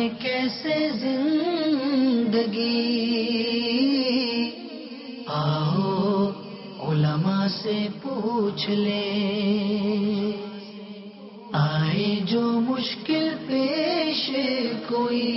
کیسے زندگی، آؤ علماء سے پوچھ لیں، آئے جو مشکل پیش کوئی،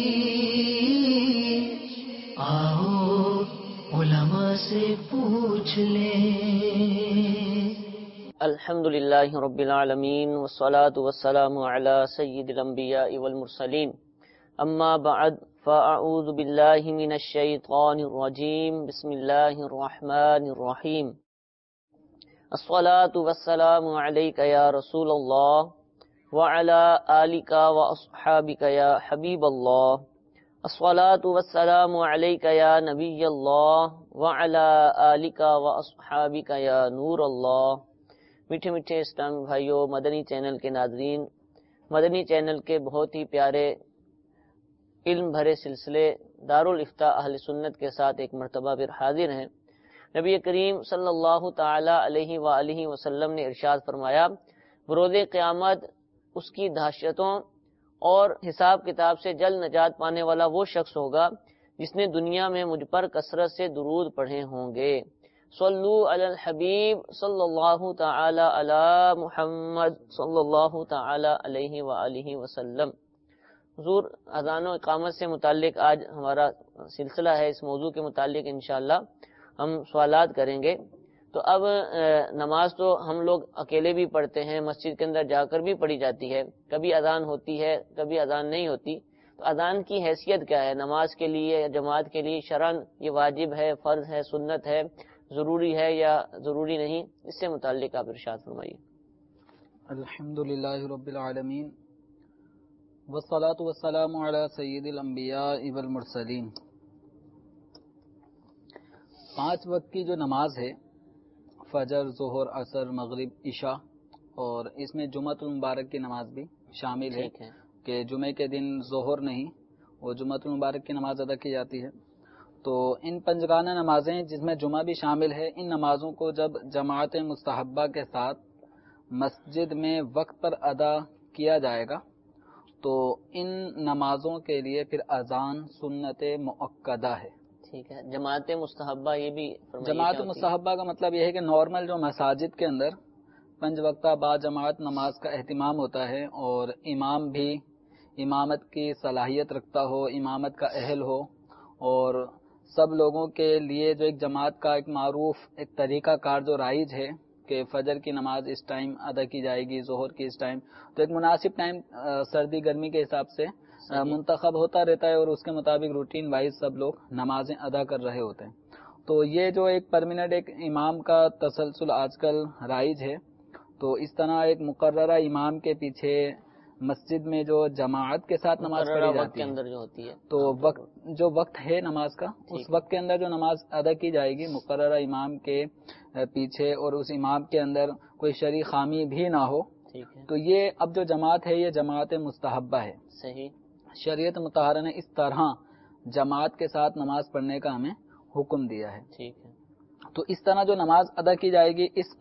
آؤ علماء سے پوچھ لیں۔ الحمدللہ رب العالمین والصلاة والسلام علی سید الانبیاء والمرسلین، اما بعد فاعوذ باللہ من الشیطان الرجیم، بسم اللہ الرحمن الرحیم۔ الصلاة والسلام علیک یا رسول اللہ وعلی آلک واصحابک یا حبیب اللہ، الصلاة والسلام علیک یا نبی اللہ وعلی آلک واصحابک یا نور اللہ۔ میٹھے میٹھے اسلامی بھائیوں، مدنی چینل کے ناظرین، مدنی چینل کے بہت ہی پیارے علم بھرے سلسلے دارالافتاء اہل سنت کے ساتھ ایک مرتبہ پھر حاضر ہیں۔ نبی کریم صلی اللہ تعالی علیہ وآلہ وسلم نے ارشاد فرمایا، بروز قیامت اس کی دہشتوں اور حساب کتاب سے جلد نجات پانے والا وہ شخص ہوگا جس نے دنیا میں مجھ پر کثرت سے درود پڑھے ہوں گے۔ صلو علی الحبیب صلی اللہ تعالی علی محمد صلی اللہ تعالی علیہ وآلہ وسلم۔ حضور، اذان و اقامت سے متعلق آج ہمارا سلسلہ ہے، اس موضوع کے متعلق انشاءاللہ ہم سوالات کریں گے۔ تو اب نماز تو ہم لوگ اکیلے بھی پڑھتے ہیں، مسجد کے اندر جا کر بھی پڑھی جاتی ہے، کبھی اذان ہوتی ہے کبھی اذان نہیں ہوتی۔ تو اذان کی حیثیت کیا ہے نماز کے لیے یا جماعت کے لیے؟ شرعاً یہ واجب ہے، فرض ہے، سنت ہے، ضروری ہے یا ضروری نہیں؟ اس سے متعلق آپ ارشاد فرمائیے۔ الحمدللہ رب العالمین والصلاة والسلام علی سید الانبیاء والمرسلین۔ 5 وقت کی جو نماز ہے، فجر، ظہر، عصر، مغرب، عشاء، اور اس میں جمعۃ المبارک کی نماز بھی شامل ہے کہ جمعے کے دن ظہر نہیں، وہ جمعۃ المبارک کی نماز ادا کی جاتی ہے۔ تو ان پنجگانہ نمازیں جس میں جمعہ بھی شامل ہے، ان نمازوں کو جب جماعت مستحبہ کے ساتھ مسجد میں وقت پر ادا کیا جائے گا تو ان نمازوں کے لیے پھر اذان سنت مؤکدہ ہے۔ ٹھیک ہے، جماعت مستحبہ یہ بھی جماعت مستحبہ کا مطلب یہ ہے کہ نارمل جو مساجد کے اندر 5 وقتہ با جماعت نماز کا اہتمام ہوتا ہے اور امام بھی امامت کی صلاحیت رکھتا ہو، امامت کا اہل ہو، اور سب لوگوں کے لیے جو ایک جماعت کا ایک معروف ایک طریقہ کار جو رائج ہے کہ فجر کی نماز اس ٹائم ادا کی جائے گی، ظہر کی اس ٹائم، تو ایک مناسب ٹائم سردی گرمی کے حساب سے منتخب ہوتا رہتا ہے اور اس کے مطابق روٹین وائز سب لوگ نمازیں ادا کر رہے ہوتے ہیں۔ تو یہ جو ایک پرماننٹ ایک امام کا تسلسل آج کل رائج ہے، تو اس طرح ایک مقررہ امام کے پیچھے مسجد میں جو جماعت کے ساتھ نماز پڑھی جاتی ہے اندر جو ہوتی ہے، تو وقت ہے نماز کا، اس وقت کے اندر جو نماز ادا کی جائے گی مقررہ امام کے پیچھے، اور اس امام کے اندر کوئی شرعی خامی بھی نہ ہو، تو یہ اب جو جماعت ہے یہ جماعت مستحبہ ہے۔ صحیح، شریعت شریعت مطہرہ نے اس طرح جماعت کے ساتھ نماز پڑھنے کا ہمیں حکم دیا ہے۔ ٹھیک ہے، تو اس طرح جو نماز ادا کی جائے گی، اس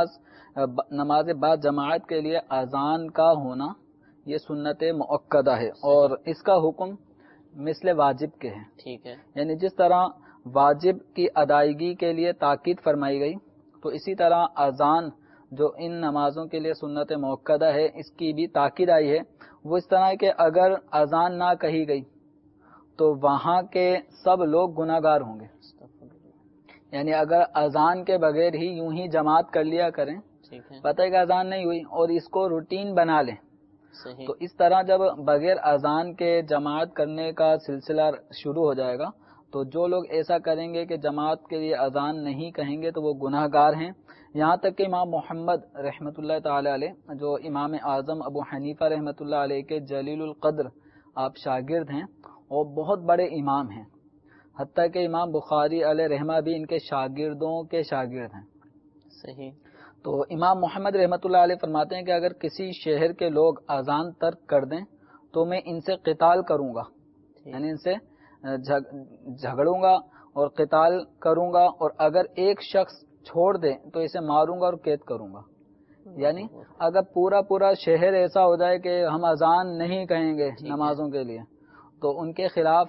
نماز بعد جماعت کے لیے اذان کا ہونا یہ سنت مؤکدہ ہے، اور اس کا حکم مثل واجب کے ہے۔ ٹھیک ہے، یعنی جس طرح واجب کی ادائیگی کے لیے تاکید فرمائی گئی، تو اسی طرح اذان جو ان نمازوں کے لیے سنت مؤکدہ ہے اس کی بھی تاکید آئی ہے۔ وہ اس طرح ہے کہ اگر اذان نہ کہی گئی تو وہاں کے سب لوگ گناہ گار ہوں گے۔ یعنی اگر اذان کے بغیر ہی یوں ہی جماعت کر لیا کریں، پتہ ہے کہ اذان نہیں ہوئی، اور اس کو روٹین بنا لیں، تو اس طرح جب بغیر اذان کے جماعت کرنے کا سلسلہ شروع ہو جائے گا تو جو لوگ ایسا کریں گے کہ جماعت کے لیے اذان نہیں کہیں گے تو وہ گناہ گار ہیں۔ یہاں تک کہ امام محمد رحمۃ اللہ تعالی علیہ، جو امام اعظم ابو حنیفہ رحمۃ اللہ علیہ کے جلیل القدر آپ شاگرد ہیں اور بہت بڑے امام ہیں، حتیٰ کہ امام بخاری علیہ رحمہ بھی ان کے شاگردوں کے شاگرد ہیں۔ صحیح، تو امام محمد رحمۃ اللہ علیہ فرماتے ہیں کہ اگر کسی شہر کے لوگ اذان ترک کر دیں تو میں ان سے قتال کروں گا، یعنی ان سے جھگڑوں گا اور قتال کروں گا، اور اگر ایک شخص چھوڑ دے تو اسے ماروں گا اور قید کروں گا۔ یعنی اگر پورا شہر ایسا ہو جائے کہ ہم اذان نہیں کہیں گے نمازوں کے لیے، تو ان کے خلاف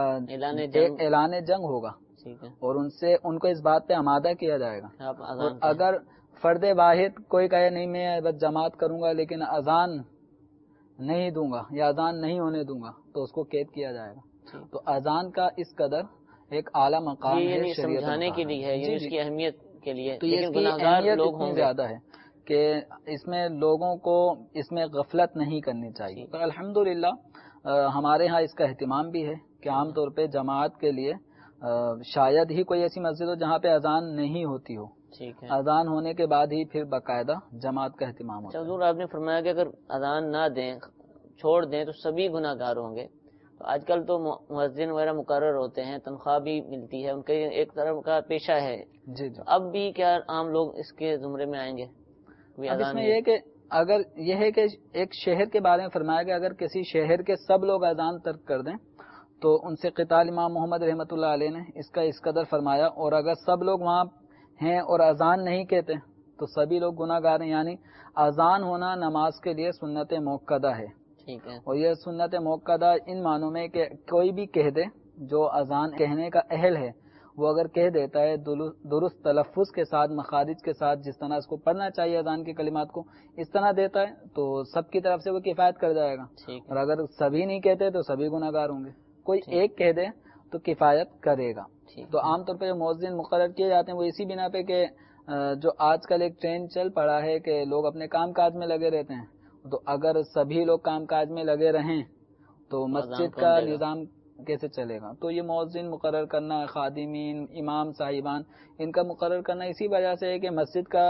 اعلان جنگ ہوگا ٹھیک ہے، اور ان کو اس بات پہ آمادہ کیا جائے گا. آپ اور اذان اگر فرد واحد کوئی کہے نہیں میں بس جماعت کروں گا لیکن اذان نہیں دوں گا یا اذان نہیں ہونے دوں گا تو اس کو قید کیا جائے گا. تو اذان کا اس قدر ایک اعلیٰ مقام یہ ہے یعنی شریعت سمجھانے کے مطالعہ. لیے ہے، یعنی جی اس جی. کی اہمیت کے لیے، تو یہ اس لیکن کی گناہگار اہمیت لوگ اتنی ہوں گے. زیادہ ہے کہ اس میں لوگوں کو اس میں غفلت نہیں کرنی چاہیے. تو الحمدللہ ہمارے ہاں اس کا اہتمام بھی ہے کہ عام طور پہ جماعت کے لیے شاید ہی کوئی ایسی مسجد ہو جہاں پہ اذان نہیں ہوتی ہو. ٹھیک ہے. اذان ہونے کے بعد ہی پھر باقاعدہ جماعت کا اہتمام ہوتا ہے. حضور آپ نے فرمایا کہ اگر اذان نہ دیں، چھوڑ دیں تو سبھی گناہ گار ہوں گے. تو آج کل تو مؤذن وغیرہ مقرر ہوتے ہیں، تنخواہ بھی ملتی ہے، ان کے ایک طرح کا پیشہ ہے. جی جی. اب بھی کیا عام لوگ اس کے زمرے میں آئیں گے؟ اب اس میں یہ کہ اگر یہ ہے کہ ایک شہر کے بارے میں فرمایا کہ اگر کسی شہر کے سب لوگ اذان ترک کر دیں تو ان سے قتال امام محمد رحمۃ اللہ علیہ نے اس قدر فرمایا. اور اگر سب لوگ وہاں ہیں اور اذان نہیں کہتے تو سبھی لوگ گناہ گار ہیں. یعنی اذان ہونا نماز کے لیے سنت موقدہ ہے. ٹھیک ہے. اور یہ سنت موقدہ ان معنوں میں کہ کوئی بھی کہہ دے جو اذان کہنے کا اہل ہے وہ اگر کہہ دیتا ہے درست تلفظ کے ساتھ، مخارج کے ساتھ، جس طرح اس کو پڑھنا چاہیے اذان کے کلمات کو، اس طرح دیتا ہے تو سب کی طرف سے وہ کفایت کر جائے گا. اور اگر سبھی نہیں کہتے تو سبھی گناہ گار ہوں گے. کوئی ایک کہہ دے تو کفایت کرے گا. تو عام طور پہ جو مؤذن مقرر کیے جاتے ہیں وہ اسی بنا پہ کہ جو آج کل ایک ٹرینڈ چل پڑا ہے کہ لوگ اپنے کام کاج میں لگے رہتے ہیں. تو اگر سبھی لوگ کام کاج میں لگے رہیں تو مسجد کا نظام کیسے چلے گا؟ تو یہ مؤذن مقرر کرنا، خادمین، امام صاحبان، ان کا مقرر کرنا اسی وجہ سے ہے کہ مسجد کا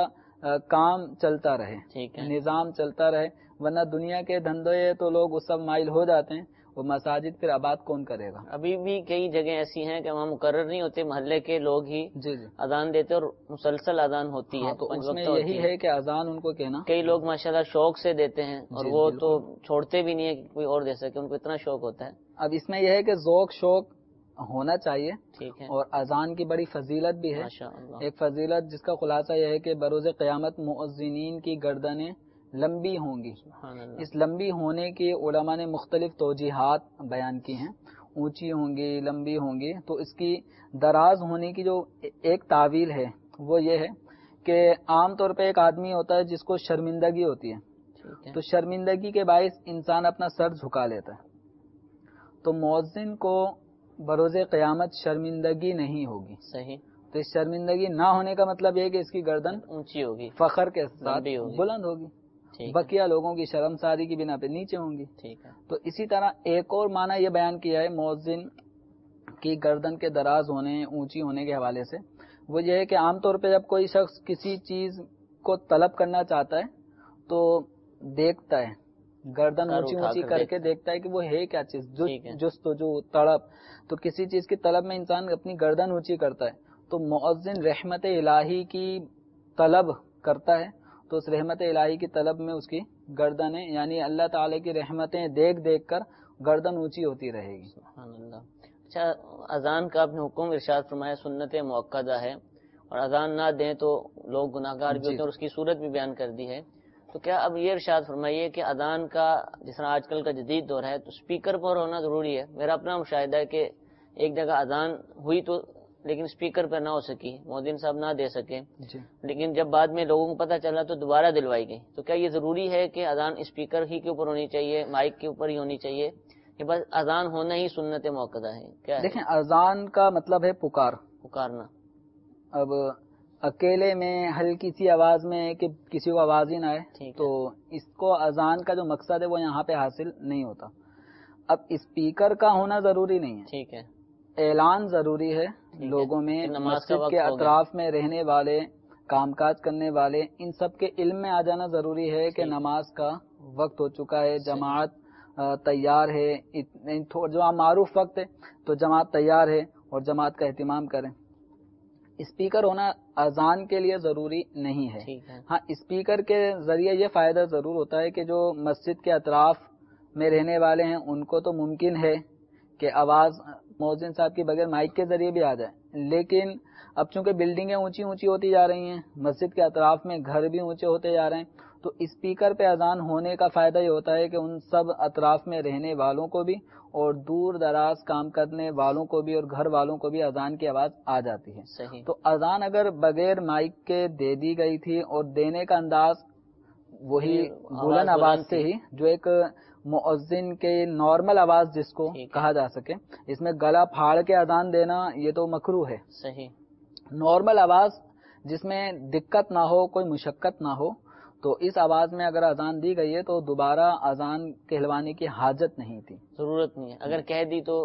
کام چلتا رہے، نظام چلتا رہے. ورنہ دنیا کے دھندے تو لوگ اس سب مائل ہو جاتے ہیں، وہ مساجد پھر آباد کون کرے گا؟ ابھی بھی کئی جگہ ایسی ہیں کہ وہاں مقرر نہیں ہوتے، محلے کے لوگ ہی جی جی اذان دیتے اور مسلسل اذان ہوتی ہے. تو اس میں یہی ہے کہ اذان ان کو کہنا. کئی لوگ ماشاءاللہ شوق سے دیتے ہیں اور وہ تو چھوڑتے بھی نہیں ہے کہ کوئی اور دے سکے، ان کو اتنا شوق ہوتا ہے. اب اس میں یہ ہے کہ ذوق شوق ہونا چاہیے. ٹھیک ہے. اور اذان کی بڑی فضیلت بھی ہے. ماشاءاللہ. ایک فضیلت جس کا خلاصہ یہ ہے کہ بروز قیامت مؤذنین کی گردنیں لمبی ہوں گی. اس لمبی ہونے کی علماء نے مختلف توجیحات بیان کی ہیں. اونچی ہوں گی، لمبی ہوں گی. تو اس کی دراز ہونے کی جو ایک تعویل ہے وہ یہ ہے کہ عام طور پہ ایک آدمی ہوتا ہے جس کو شرمندگی ہوتی ہے، تو شرمندگی کے باعث انسان اپنا سر جھکا لیتا ہے. تو مؤذن کو بروز قیامت شرمندگی نہیں ہوگی. صحیح. تو اس شرمندگی نہ ہونے کا مطلب یہ کہ اس کی گردن اونچی ہوگی، فخر کے ساتھ بلند ہوگی. بقیہ لوگوں کی شرمساری کی بنا پہ نیچے ہوں گی. ٹھیک ہے. تو اسی طرح ایک اور معنی یہ بیان کیا ہے مؤذن کی گردن کے دراز ہونے، اونچی ہونے کے حوالے سے. وہ یہ ہے کہ عام طور پہ جب کوئی شخص کسی چیز کو طلب کرنا چاہتا ہے تو دیکھتا ہے، گردن اونچی اونچی کر کے دیکھتا ہے کہ وہ ہے کیا چیز، جستجو، تڑپ. تو کسی چیز کی طلب میں انسان اپنی گردن اونچی کرتا ہے. تو مؤذن رحمت الہی کی طلب کرتا ہے تو اس رحمت الہی کی طلب میں اس کی گردنیں یعنی اللہ تعالی کی رحمتیں دیکھ دیکھ کر گردن اونچی ہوتی رہے گی. سبحان اللہ. اچھا، اذان کا آپ نے حکم ارشاد فرمایا سنت موقدہ ہے اور اذان نہ دیں تو لوگ گناہ گار بھی ہوتے ہیں اور اس کی صورت بھی بیان کر دی ہے. تو کیا اب یہ ارشاد فرمائیے کہ اذان کا جس طرح آج کل کا جدید دور ہے تو اسپیکر پر ہونا ضروری ہے؟ میرا اپنا مشاہدہ ہے کہ ایک جگہ اذان ہوئی تو لیکن اسپیکر پر نہ ہو سکی، مؤذن صاحب نہ دے سکے، لیکن جب بعد میں لوگوں کو پتہ چلا تو دوبارہ دلوائی گئی. تو کیا یہ ضروری ہے کہ اذان اسپیکر ہی کے اوپر ہونی چاہیے، مائک کے اوپر ہی ہونی چاہیے، کہ بس اذان ہونا ہی سنت موقدہ ہے؟ کیا ہے؟ دیکھیں، اذان کا مطلب ہے پکارنا. اب اکیلے میں ہلکی سی آواز میں کہ کسی کو آواز ہی نہ آئے تو اس کو اذان کا جو مقصد ہے وہ یہاں پہ حاصل نہیں ہوتا. اب اسپیکر کا ہونا ضروری نہیں ہے. ٹھیک ہے. اعلان ضروری ہے لوگوں میں، مسجد کے اطراف میں رہنے والے، کام کاج کرنے والے، ان سب کے علم میں آ جانا ضروری ہے کہ نماز کا وقت ہو چکا ہے، جماعت تیار ہے. جو معروف وقت ہے تو جماعت تیار ہے اور جماعت کا اہتمام کریں. اسپیکر ہونا اذان کے لیے ضروری نہیں ہے. ہاں، اسپیکر کے ذریعے یہ فائدہ ضرور ہوتا ہے کہ جو مسجد کے اطراف میں رہنے والے ہیں ان کو تو ممکن ہے کہ آواز مؤذن صاحب کے بغیر مائک کے ذریعے بھی آ جائے. لیکن اب چونکہ بلڈنگیں اونچی اونچی ہوتی جا رہی ہیں، مسجد کے اطراف میں گھر بھی اونچے ہوتے جا رہے ہیں، تو اسپیکر پہ اذان ہونے کا فائدہ یہ ہوتا ہے کہ ان سب اطراف میں رہنے والوں کو بھی اور دور دراز کام کرنے والوں کو بھی اور گھر والوں کو بھی اذان کی آواز آ جاتی ہے. صحیح. تو اذان اگر بغیر مائک کے دے دی گئی تھی اور دینے کا انداز وہی بلند آواز سے ہی، جو ایک مؤذن کے نارمل آواز جس کو کہا جا سکے، اس میں گلا پھاڑ کے اذان دینا یہ تو مکروہ ہے. صحیح. نارمل آواز جس میں دقت نہ ہو، کوئی مشقت نہ ہو، تو اس آواز میں اگر اذان دی گئی ہے تو دوبارہ اذان کہلوانے کی حاجت نہیں تھی، ضرورت نہیں ہے. اگر کہہ دی تو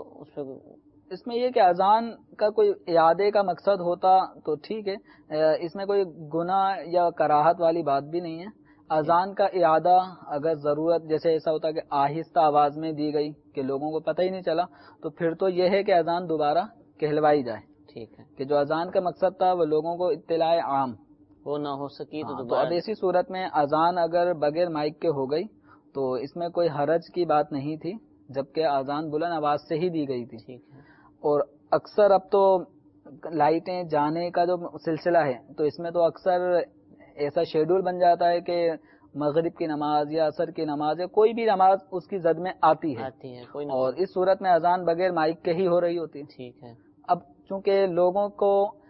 اس میں یہ کہ اذان کا کوئی اعادے کا مقصد ہوتا تو ٹھیک ہے، اس میں کوئی گناہ یا کراہت والی بات بھی نہیں ہے. اذان کا اعادہ اگر ضرورت، جیسے ایسا ہوتا کہ آہستہ آواز میں دی گئی کہ لوگوں کو پتہ ہی نہیں چلا، تو پھر تو یہ ہے کہ اذان دوبارہ کہلوائی جائے. ٹھیک ہے، کہ جو اذان کا مقصد تھا وہ لوگوں کو اطلاع عام وہ نہ ہو سکی تو اب ایسی صورت میں اذان اگر بغیر مائک کے ہو گئی تو اس میں کوئی حرج کی بات نہیں تھی، جبکہ اذان بلند آواز سے ہی دی گئی تھی. ٹھیک ہے. اور اکثر اب تو لائٹیں جانے کا جو سلسلہ ہے تو اس میں تو اکثر ایسا شیڈول بن جاتا ہے کہ مغرب کی نماز یا عصر کی نماز یا کوئی بھی نماز اس کی زد میں آتی ہے اور اس صورت میں اذان بغیر مائک کے ہی ہو رہی ہوتی ہے. ٹھیک ہے. اب چونکہ لوگوں کو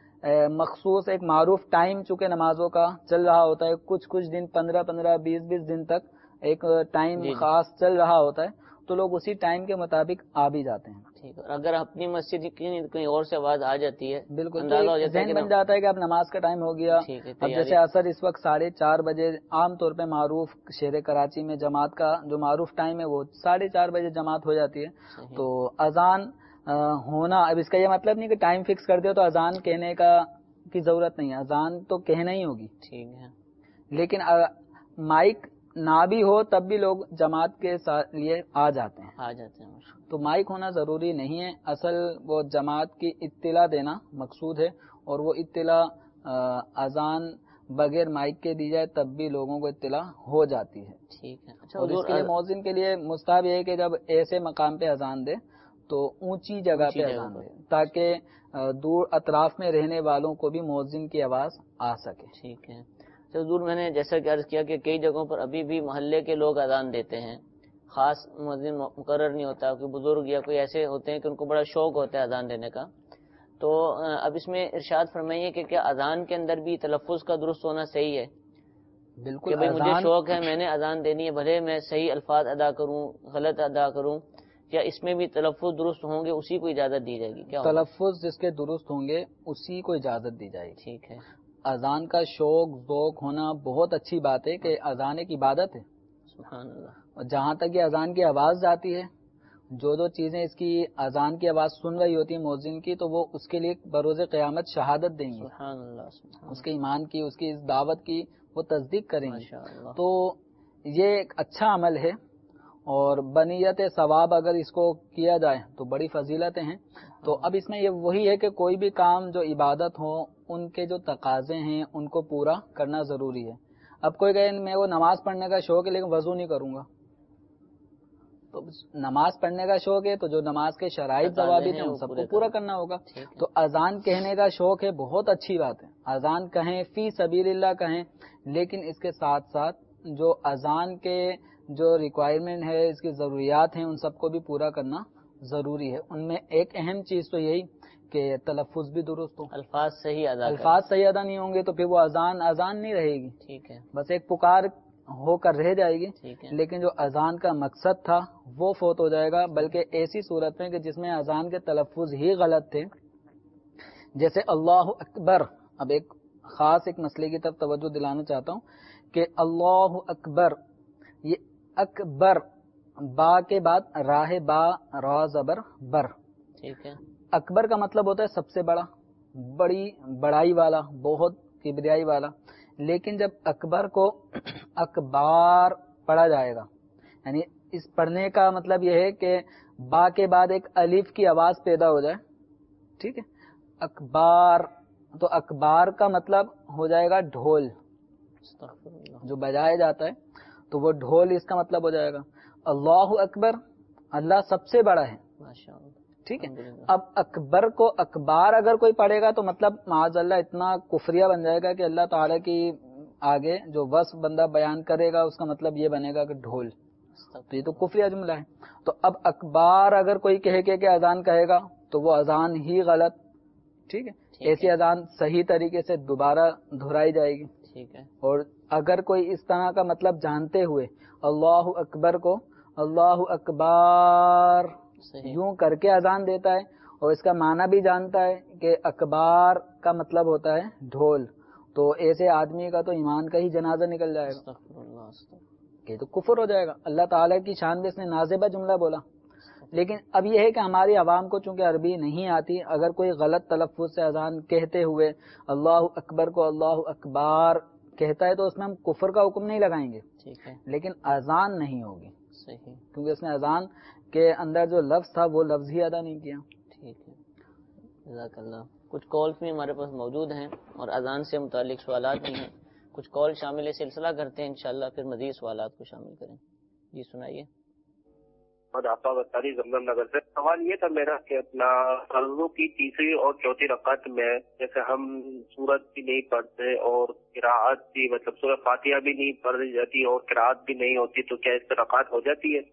مخصوص ایک معروف ٹائم چونکہ نمازوں کا چل رہا ہوتا ہے، کچھ دن 15 20 دن تک ایک ٹائم خاص چل رہا ہوتا ہے، تو لوگ اسی ٹائم کے مطابق آ بھی جاتے ہیں. ٹھیک ہے. اگر اپنی مسجد کی کہیں اور سے آواز آ جاتی ہے، بالکل ذہن بن جاتا ہے کہ اب نماز کا ٹائم ہو گیا. اب جیسے عصر اس وقت 4:30 بجے عام طور پہ معروف شہر کراچی میں جماعت کا جو معروف ٹائم ہے وہ 4:30 بجے جماعت ہو جاتی ہے. تو اذان ہونا، اب اس کا یہ مطلب نہیں کہ ٹائم فکس کر دے تو اذان کہنے کی ضرورت نہیں ہے، اذان تو کہنا ہی ہوگی. ٹھیک ہے. لیکن مائک نہ بھی ہو تب بھی لوگ جماعت کے لیے آ جاتے ہیں. تو مائک ہونا ضروری نہیں ہے، اصل وہ جماعت کی اطلاع دینا مقصود ہے، اور وہ اطلاع اذان بغیر مائک کے دی جائے تب بھی لوگوں کو اطلاع ہو جاتی ہے. ٹھیک ہے. اور اس کے لیے مؤذن کے لیے مستحب یہ ہے کہ جب ایسے مقام پہ اذان دے تو اونچی جگہ پہ اذان دے تاکہ دور اطراف میں رہنے والوں کو بھی مؤذن کی آواز آ سکے. ٹھیک ہے. حضور میں نے جیسا کہ عرض کیا کہ کئی جگہوں پر ابھی بھی محلے کے لوگ اذان دیتے ہیں، خاص مؤذن مقرر نہیں ہوتا، کوئی بزرگ یا کوئی ایسے ہوتے ہیں کہ ان کو بڑا شوق ہوتا ہے اذان دینے کا. تو اب اس میں ارشاد فرمائیے کہ کیا اذان کے اندر بھی تلفظ کا درست ہونا صحیح ہے؟ بالکل. کہ بھئی مجھے شوق ہے، میں نے اذان دینی ہے، بھلے میں صحیح الفاظ ادا کروں غلط ادا کروں، کیا اس میں بھی تلفظ درست ہوں گے اسی کو اجازت دی جائے گی؟ کیا تلفظ جس کے درست ہوں گے اسی کو اجازت دی جائے گی. ٹھیک ہے. اذان کا شوق ذوق ہونا بہت اچھی بات ہے کہ اذان ایک عبادت ہے. سبحان اللہ. اور جہاں تک یہ اذان کی آواز جاتی ہے، جو چیزیں اس کی اذان کی آواز سن رہی ہوتی ہیں مؤذن کی، تو وہ اس کے لیے بروز قیامت شہادت دیں گی. سبحان اللہ. سبحان اس کے ایمان کی، اس کی اس دعوت کی وہ تصدیق کریں گے. اللہ. تو یہ ایک اچھا عمل ہے، اور بنیت ثواب اگر اس کو کیا جائے تو بڑی فضیلتیں ہیں. تو اب اس میں یہ وہی ہے کہ کوئی بھی کام جو عبادت ہو ان کے جو تقاضے ہیں ان کو پورا کرنا ضروری ہے. اب کوئی کہے میں وہ نماز پڑھنے کا شوق ہے لیکن وضو نہیں کروں گا، تو نماز پڑھنے کا شوق ہے تو جو نماز کے شرائط ضوابط ہیں ان سب کو پورا کرنا ہوگا. تو اذان کہنے کا شوق ہے، بہت اچھی بات ہے، اذان کہیں فی سبیل اللہ کہیں، لیکن اس کے ساتھ ساتھ جو اذان کے جو ریکوائرمنٹ ہے، اس کی ضروریات ہیں، ان سب کو بھی پورا کرنا ضروری ہے. ان میں ایک اہم چیز تو یہی کہ تلفظ بھی درست ہو، الفاظ صحیح ادا نہیں ہوں گے تو پھر وہ اذان نہیں رہے گی. ٹھیک ہے. بس ایک پکار ہو کر رہ جائے گی، لیکن جو اذان کا مقصد تھا وہ فوت ہو جائے گا. بلکہ ایسی صورت میں کہ جس میں اذان کے تلفظ ہی غلط تھے، جیسے اللہ اکبر. اب ایک خاص ایک مسئلے کی طرف توجہ دلانا چاہتا ہوں کہ اللہ اکبر، یہ اکبر با کے بعد راہ با را زبر بر. ٹھیک ہے. اکبر کا مطلب ہوتا ہے سب سے بڑا، بڑائی والا، بہت کبریائی والا. لیکن جب اکبر کو اکبار پڑھا جائے گا، یعنی اس پڑھنے کا مطلب یہ ہے کہ با کے بعد ایک الف کی آواز پیدا ہو جائے. ٹھیک ہے. اکبار، تو اکبار کا مطلب ہو جائے گا ڈھول جو بجایا جاتا ہے، تو وہ ڈھول اس کا مطلب ہو جائے گا. اللہ اکبر، اللہ سب سے بڑا ہے. ٹھیک ہے. اب اکبر کو اکبار اگر کوئی پڑھے گا تو مطلب معاذ اللہ اتنا کفریہ بن جائے گا کہ اللہ تعالیٰ کی آگے جو وصف بندہ بیان کرے گا اس کا مطلب یہ بنے گا کہ ڈھول، تو یہ تو کفریہ جملہ ہے. تو اب اکبار اگر کوئی کہے کہ اذان کہے گا تو وہ اذان ہی غلط. ٹھیک ہے، ایسی اذان صحیح طریقے سے دوبارہ دہرائی جائے گی. ٹھیک ہے. اور اگر کوئی اس طرح کا مطلب جانتے ہوئے اللہ اکبر کو اللہ اکبار یوں کر کے اذان دیتا ہے اور اس کا معنی بھی جانتا ہے کہ اکبار کا مطلب ہوتا ہے ڈھول، تو ایسے آدمی کا تو ایمان کا ہی جنازہ نکل جائے گا، یہ تو کفر ہو جائے گا. اللہ تعالیٰ کی شان میں اس نے نازبہ جملہ بولا. لیکن اب یہ ہے کہ ہماری عوام کو چونکہ عربی نہیں آتی، اگر کوئی غلط تلفظ سے اذان کہتے ہوئے اللہ اکبر کو اللہ اکبار کہتا ہے تو اس میں ہم کفر کا حکم نہیں لگائیں گے. ٹھیک ہے، لیکن اذان نہیں ہوگی. صحیح، کیونکہ اس نے اذان کے اندر جو لفظ تھا وہ لفظ ہی ادا نہیں کیا. ٹھیک ہے، جزاک اللہ. کچھ کالز بھی ہمارے پاس موجود ہیں اور اذان سے متعلق سوالات بھی ہیں. کچھ کال شامل سلسلہ کرتے ہیں انشاءاللہ، پھر مزید سوالات کو شامل کریں. جی سنائیے. آپ بتاری زمزم نگر سے. سوال یہ تھا میرا کہ اپنا فرضوں کی تیسری اور چوتھی رکعت میں جیسے ہم سورت بھی نہیں پڑھتے اور قراءت بھی، مطلب سورہ فاتحہ بھی نہیں پڑھی جاتی اور قراءت بھی نہیں ہوتی، تو کیا اس پہ رکعت ہو جاتی ہے؟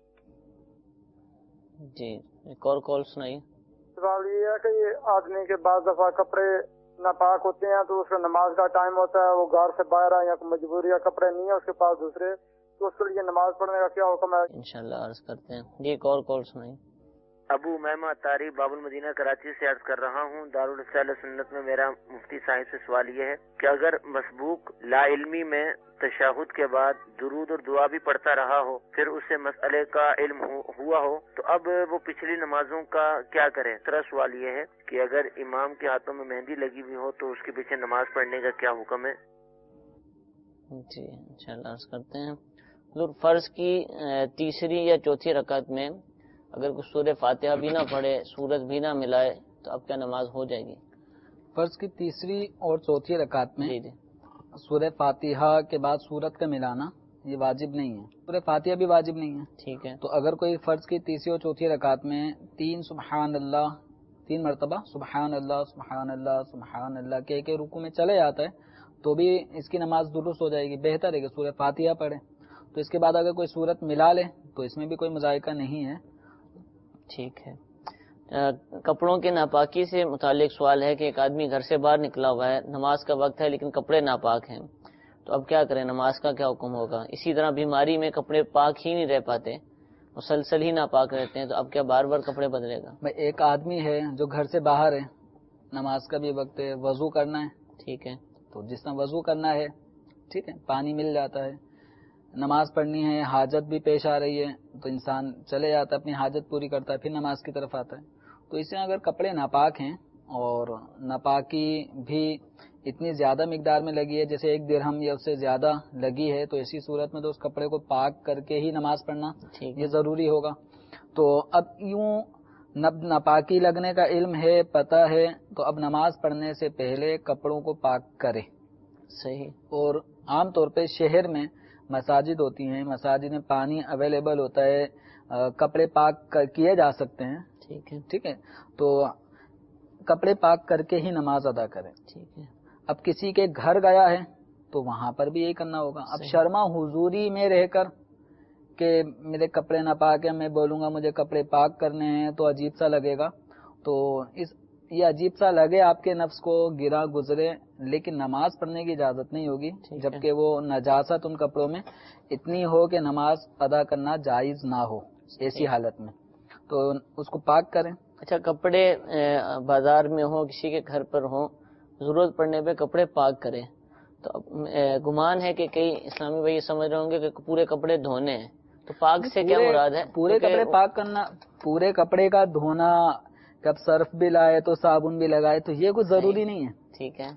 جی ایک اور کال سنائیے. سوال یہ ہے کہ یہ آدمی کے بعض دفعہ کپڑے ناپاک ہوتے ہیں تو اس کا نماز کا ٹائم ہوتا ہے، وہ گھر سے باہر آئے یا کوئی مجبوری یا کپڑے نہیں ہے اس کے پاس دوسرے، تو اس کے لیے نماز پڑھنے کا کیا حکم ہے؟ انشاءاللہ عرض کرتے ہیں. جی ایک اور کال سنائیے. ابو میمہ طاری باب المدینہ کراچی سے عرض کر رہا ہوں. دارالرسالہ سنت میں میرا مفتی صاحب سے سوال یہ ہے کہ اگر مسبوق لا علمی میں تشہد کے بعد درود اور دعا بھی پڑھتا رہا ہو، پھر اسے مسئلے کا علم ہوا ہو، تو اب وہ پچھلی نمازوں کا کیا کرے؟ دوسرا سوال یہ ہے کہ اگر امام کے ہاتھوں میں مہندی لگی ہوئی ہو تو اس کے پیچھے نماز پڑھنے کا کیا حکم ہے؟ جی انشاءاللہ عرض کرتے ہیں. فرض کی تیسری یا چوتھی رکعت میں اگر کوئی سورہ فاتحہ بھی نہ پڑھے، سورت بھی نہ ملائے، تو اب کیا نماز ہو جائے گی؟ فرض کی تیسری اور چوتھی رکعت میں جی سورہ فاتحہ کے بعد سورت کا ملانا یہ واجب نہیں ہے، سورہ فاتحہ بھی واجب نہیں ہے. ٹھیک ہے. تو اگر کوئی فرض کی تیسری اور چوتھی رکعت میں 3 مرتبہ سبحان اللہ سبحان اللہ سبحان اللہ کہ رکوع میں چلے جاتا ہے تو بھی اس کی نماز درست ہو جائے گی. بہتر ہے کہ سورہ فاتحہ پڑھے. تو اس کے بعد اگر کوئی سورت ملا لے تو اس میں بھی کوئی مذائقہ نہیں ہے. ٹھیک ہے. کپڑوں کے ناپاکی سے متعلق سوال ہے کہ ایک آدمی گھر سے باہر نکلا ہوا ہے، نماز کا وقت ہے لیکن کپڑے ناپاک ہیں، تو اب کیا کریں؟ نماز کا کیا حکم ہوگا؟ اسی طرح بیماری میں کپڑے پاک ہی نہیں رہ پاتے، مسلسل ہی ناپاک رہتے ہیں، تو اب کیا بار بار کپڑے بدلے گا؟ ایک آدمی ہے جو گھر سے باہر ہے، نماز کا بھی وقت ہے، وضو کرنا ہے. ٹھیک ہے. تو جس طرح وضو کرنا ہے، ٹھیک ہے، پانی مل جاتا ہے، نماز پڑھنی ہے، حاجت بھی پیش آ رہی ہے تو انسان چلے جاتا ہے، اپنی حاجت پوری کرتا ہے، پھر نماز کی طرف آتا ہے. تو اس میں اگر کپڑے ناپاک ہیں اور ناپاکی بھی اتنی زیادہ مقدار میں لگی ہے جیسے 1 درہم یا اس سے زیادہ لگی ہے، تو ایسی صورت میں تو اس کپڑے کو پاک کر کے ہی نماز پڑھنا یہ ضروری ہوگا. تو اب یوں ناپاکی لگنے کا علم ہے، پتہ ہے، تو اب نماز پڑھنے سے پہلے کپڑوں کو پاک کرے. صحیح. اور عام طور پہ شہر میں مساجد ہوتی ہیں، مساجد میں پانی اویلیبل ہوتا ہے، کپڑے پاک کیے جا سکتے ہیں. ٹھیک ہے، تو کپڑے پاک کر کے ہی نماز ادا کریں. ٹھیک ہے. اب کسی کے گھر گیا ہے تو وہاں پر بھی یہی کرنا ہوگا. اب شرما حضوری میں رہ کر کہ میرے کپڑے نہ پاک ہیں، میں بولوں گا مجھے کپڑے پاک کرنے ہیں تو عجیب سا لگے گا. تو یہ عجیب سا لگے آپ کے نفس کو، گرا گزرے، لیکن نماز پڑھنے کی اجازت نہیں ہوگی جبکہ وہ نجاست ان کپڑوں میں اتنی ہو کہ نماز ادا کرنا جائز نہ ہو. ایسی حالت میں تو اس کو پاک کریں. اچھا، کپڑے بازار میں ہوں، کسی کے گھر پر ہوں، ضرورت پڑنے پہ کپڑے پاک کریں، تو گمان ہے کہ کئی اسلامی بھائی سمجھ رہے ہوں گے کہ پورے کپڑے دھونے ہیں، تو پاک سے کیا مراد ہے؟ پورے کپڑے پاک کرنا، پورے کپڑے کا دھونا، کب صرف بھی لائے تو صابن بھی لگائے، تو یہ کوئی ضروری نہیں ہے. ٹھیک ہے.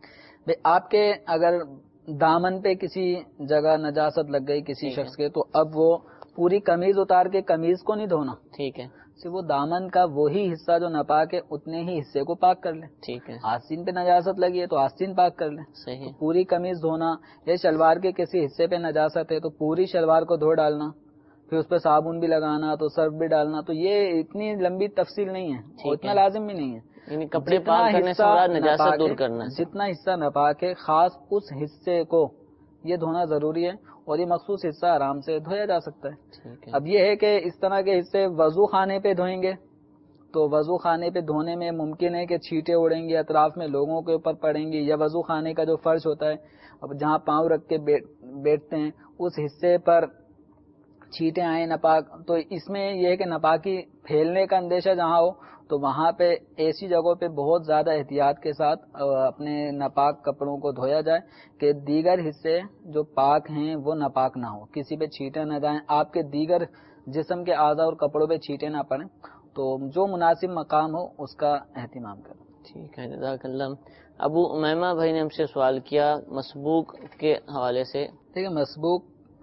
آپ کے اگر دامن پہ کسی جگہ نجاست لگ گئی کسی شخص کے، تو اب وہ پوری قمیض اتار کے قمیض کو نہیں دھونا. ٹھیک ہے. صرف وہ دامن کا وہی حصہ جو ناپاک ہے اتنے ہی حصے کو پاک کر لیں. ٹھیک ہے. آستین پہ نجاست لگی ہے تو آستین پاک کر لیں. صحیح. پوری قمیض دھونا، یا شلوار کے کسی حصے پہ نجاست ہے تو پوری شلوار کو دھو ڈالنا، پھر اس پہ صابن بھی لگانا تو سرف بھی ڈالنا. تو یہ اتنی لمبی تفصیل نہیں ہے اور اتنا لازم بھی نہیں ہے. یعنی کپڑے پاک کرنے سے نجاست دور کرنا، جتنا حصہ ناپاک ہے خاص اس حصے کو یہ دھونا ضروری ہے، اور یہ مخصوص حصہ آرام سے دھویا جا سکتا ہے. ٹھیک ہے. اب یہ ہے کہ اس طرح کے حصے وضو خانے پہ دھوئیں گے تو وضو خانے پہ دھونے میں ممکن ہے کہ چھینٹیں اڑیں گی، اطراف میں لوگوں کے اوپر پڑیں گی، یا وضو خانے کا جو فرش ہوتا ہے اب جہاں پاؤں رکھ کے بیٹھتے ہیں اس حصے پر چھینٹیں آئیں ناپاک، تو اس میں یہ ہے کہ ناپاکی پھیلنے کا اندیشہ جہاں ہو تو وہاں پہ ایسی جگہوں پہ بہت زیادہ احتیاط کے ساتھ اپنے ناپاک کپڑوں کو دھویا جائے کہ دیگر حصے جو پاک ہیں وہ ناپاک نہ ہو، کسی پہ چھینٹیں نہ جائیں، آپ کے دیگر جسم کے اعضاء اور کپڑوں پہ چھینٹیں نہ پڑیں. تو جو مناسب مقام ہو اس کا اہتمام کریں. ٹھیک ہے، جزاک اللہ. ابو امیمہ بھائی نے ہم سے سوال کیا مسبوق کے حوالے سے. دیکھیں مسبوق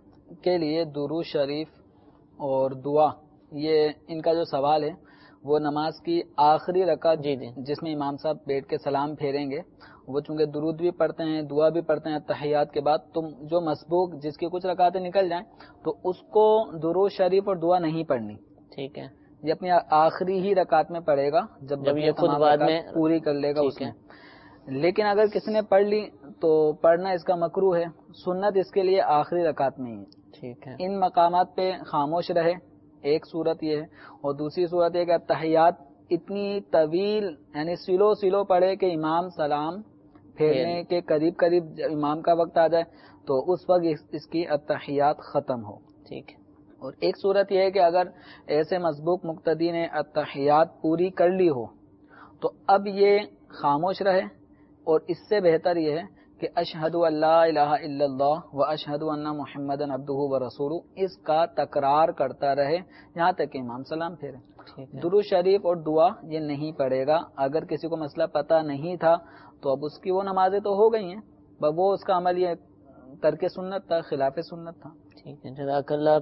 کے لیے درود شریف اور دعا، یہ ان کا جو سوال ہے وہ نماز کی آخری رکعت جس میں امام صاحب بیٹھ کے سلام پھیریں گے، وہ چونکہ درود بھی پڑھتے ہیں دعا بھی پڑھتے ہیں تحیات کے بعد، تو جو مسبوق جس کی کچھ رکعتیں نکل جائیں تو اس کو درود شریف اور دعا نہیں پڑھنی. ٹھیک ہے، یہ اپنی آخری ہی رکعت میں پڑھے گا جب یہ خود بعد میں پوری کر لے گا اس میں. لیکن اگر کسی نے پڑھ لی تو پڑھنا اس کا مکروہ ہے، سنت اس کے لیے آخری رکعت میں ہی ہے. ٹھیک ہے. ان مقامات پہ خاموش رہے، ایک صورت یہ ہے، اور دوسری صورت یہ کہ تحیات اتنی طویل یعنی سلو پڑھے کہ امام سلام پھیرنے کے قریب امام کا وقت آ جائے تو اس وقت اس کی التحیات ختم ہو. ٹھیک ہے. اور ایک صورت یہ ہے کہ اگر ایسے مسبوق مقتدی نے التحیات پوری کر لی ہو تو اب یہ خاموش رہے، اور اس سے بہتر یہ ہے کہ اشہد ان لا الہ الا اللہ و اشہد ان محمدن عبدہ و رسولہ اس کا تکرار کرتا رہے یہاں تک کہ امام سلام پھیرے. درود شریف اور دعا یہ نہیں پڑھے گا. اگر کسی کو مسئلہ پتہ نہیں تھا تو اب اس کی وہ نمازیں تو ہو گئی ہیں، وہ اس کا عمل یہ ترک سنت تھا، خلاف سنت تھا. ٹھیک ہے، جزاک اللہ.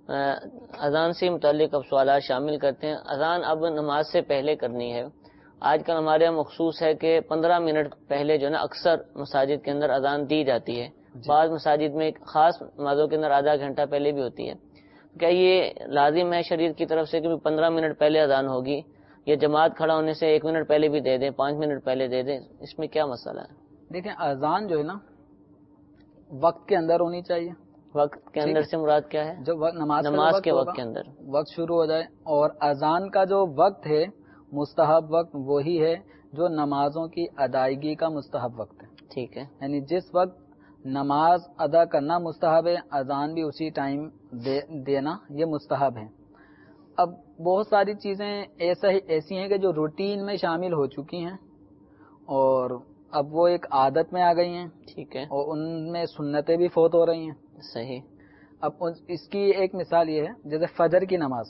اذان سے متعلق اب سوالات شامل کرتے ہیں. اذان اب نماز سے پہلے کرنی ہے. آج کل ہمارے یہاں مخصوص ہے کہ 15 منٹ پہلے جو ہے نا اکثر مساجد کے اندر اذان دی جاتی ہے. بعض مساجد میں خاص نمازوں کے اندر آدھا گھنٹہ پہلے بھی ہوتی ہے. کیا یہ لازم ہے شریعت کی طرف سے کہ 15 منٹ پہلے اذان ہوگی، یا جماعت کھڑا ہونے سے 1 منٹ پہلے بھی دے دیں، 5 منٹ پہلے دے دیں؟ اس میں کیا مسئلہ ہے؟ دیکھیں اذان جو ہے نا وقت کے اندر ہونی چاہیے. وقت کے اندر سے مراد کیا ہے؟ جو نماز کے وقت کے اندر وقت شروع ہو جائے. اور اذان کا جو وقت ہے مستحب وقت وہی ہے جو نمازوں کی ادائیگی کا مستحب وقت ہے. ٹھیک ہے، یعنی جس وقت نماز ادا کرنا مستحب ہے اذان بھی اسی ٹائم دینا یہ مستحب ہے. اب بہت ساری چیزیں ایسی ہیں کہ جو روٹین میں شامل ہو چکی ہیں اور اب وہ ایک عادت میں آ گئی ہیں. ٹھیک ہے، اور ان میں سنتیں بھی فوت ہو رہی ہیں. صحیح. اب اس کی ایک مثال یہ ہے جیسے فجر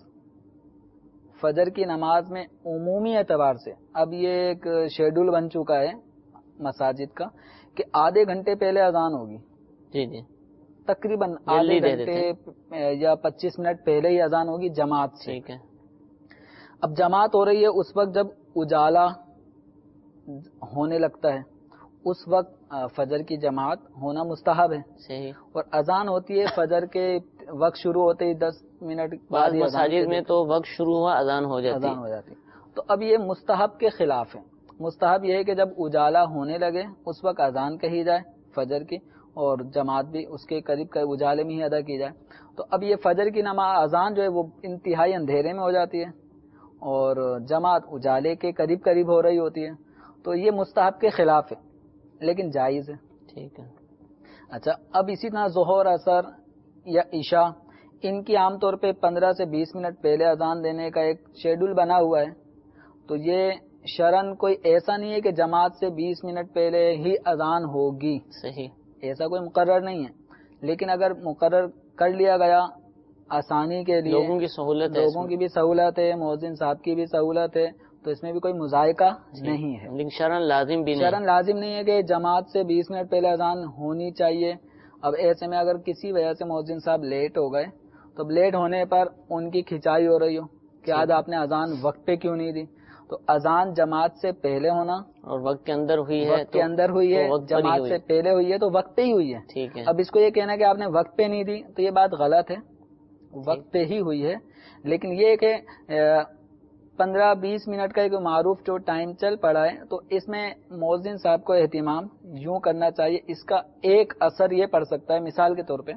کی نماز میں عمومی اعتبار سے اب یہ ایک شیڈول بن چکا ہے مساجد کا کہ آدھے گھنٹے پہلے اذان ہوگی. جی تقریباً آدھے گھنٹے یا 25 منٹ پہلے ہی اذان ہوگی جماعت سے. ٹھیک ہے. اب جماعت ہو رہی ہے اس وقت جب اجالا ہونے لگتا ہے اس وقت فجر کی جماعت ہونا مستحب ہے. صحیح. اور اذان ہوتی ہے فجر کے وقت شروع ہوتے ہی 10 منٹ بعد مساجد میں تو وقت شروع ہوا اذان ہو جاتی. تو اب یہ مستحب کے خلاف ہے. مستحب یہ ہے کہ جب اجالا ہونے لگے اس وقت اذان کہی جائے فجر کی، اور جماعت بھی اس کے قریب اجالے میں ہی ادا کی جائے. تو اب یہ فجر کی نماز اذان جو ہے وہ انتہائی اندھیرے میں ہو جاتی ہے اور جماعت اجالے کے قریب ہو رہی ہوتی ہے. تو یہ مستحب کے خلاف ہے لیکن جائز ہے. ٹھیک ہے. اچھا، اب اسی طرح ظہر اثر یا عشاء ان کی عام طور پہ 15 سے 20 منٹ پہلے اذان دینے کا ایک شیڈول بنا ہوا ہے. تو یہ شرعن کوئی ایسا نہیں ہے کہ جماعت سے 20 منٹ پہلے ہی اذان ہوگی. صحیح. ایسا کوئی مقرر نہیں ہے. لیکن اگر مقرر کر لیا گیا آسانی کے لیے، لوگوں کی سہولت ہے، لوگوں کی بھی سہولت ہے، مؤذن صاحب کی بھی سہولت ہے، تو اس میں بھی کوئی مذائقہ نہیں ہے. لیکن شرعن لازم بھی نہیں. شرعن لازم نہیں ہے کہ جماعت سے 20 منٹ پہلے اذان ہونی چاہیے. اب ایسے میں اگر کسی وجہ سے مؤذن صاحب لیٹ ہو گئے تو لیٹ ہونے پر ان کی کھچائی ہو رہی ہو کہ آج آپ نے اذان وقت پہ کیوں نہیں دی، تو اذان جماعت سے پہلے ہونا اور وقت کے اندر ہوئی ہے، وقت کے اندر ہوئی ہے، جماعت سے پہلے ہوئی ہے تو وقت پہ ہی ہوئی ہے. ٹھیک ہے. اب اس کو یہ کہنا کہ آپ نے وقت پہ نہیں دی تو یہ بات غلط ہے. وقت پہ ہی ہوئی ہے. لیکن یہ کہ 15-20 منٹ کا ایک معروف جو ٹائم چل پڑا ہے، تو اس میں مؤذن صاحب کو اہتمام یوں کرنا چاہیے. اس کا ایک اثر یہ پڑ سکتا ہے، مثال کے طور پہ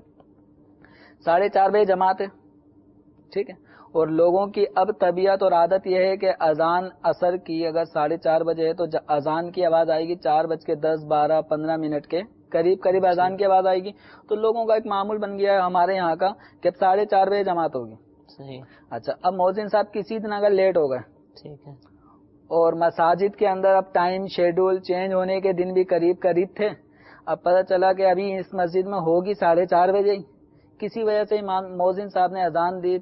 4:30 بجے جماعت ہے، ٹھیک ہے، اور لوگوں کی اب طبیعت اور عادت یہ ہے کہ اذان عصر کی اگر 4:30 بجے ہے تو اذان کی آواز آئے گی 4:10, 12, 15 منٹ کے قریب اذان کی آواز آئے گی. تو لوگوں کا ایک معمول بن گیا ہے ہمارے یہاں کا کہ اب 4:30 بجے جماعت ہوگی. صحیح. اچھا، اب مؤذن صاحب کسی دن اگر لیٹ ہو گئے، ٹھیک ہے، اور مساجد کے اندر اب ٹائم شیڈول چینج ہونے کے دن بھی قریب تھے، اب پتہ چلا کہ ابھی اس مسجد میں ہوگی 4:30 بجے، کسی وجہ سے مؤذن صاحب نے اذان دی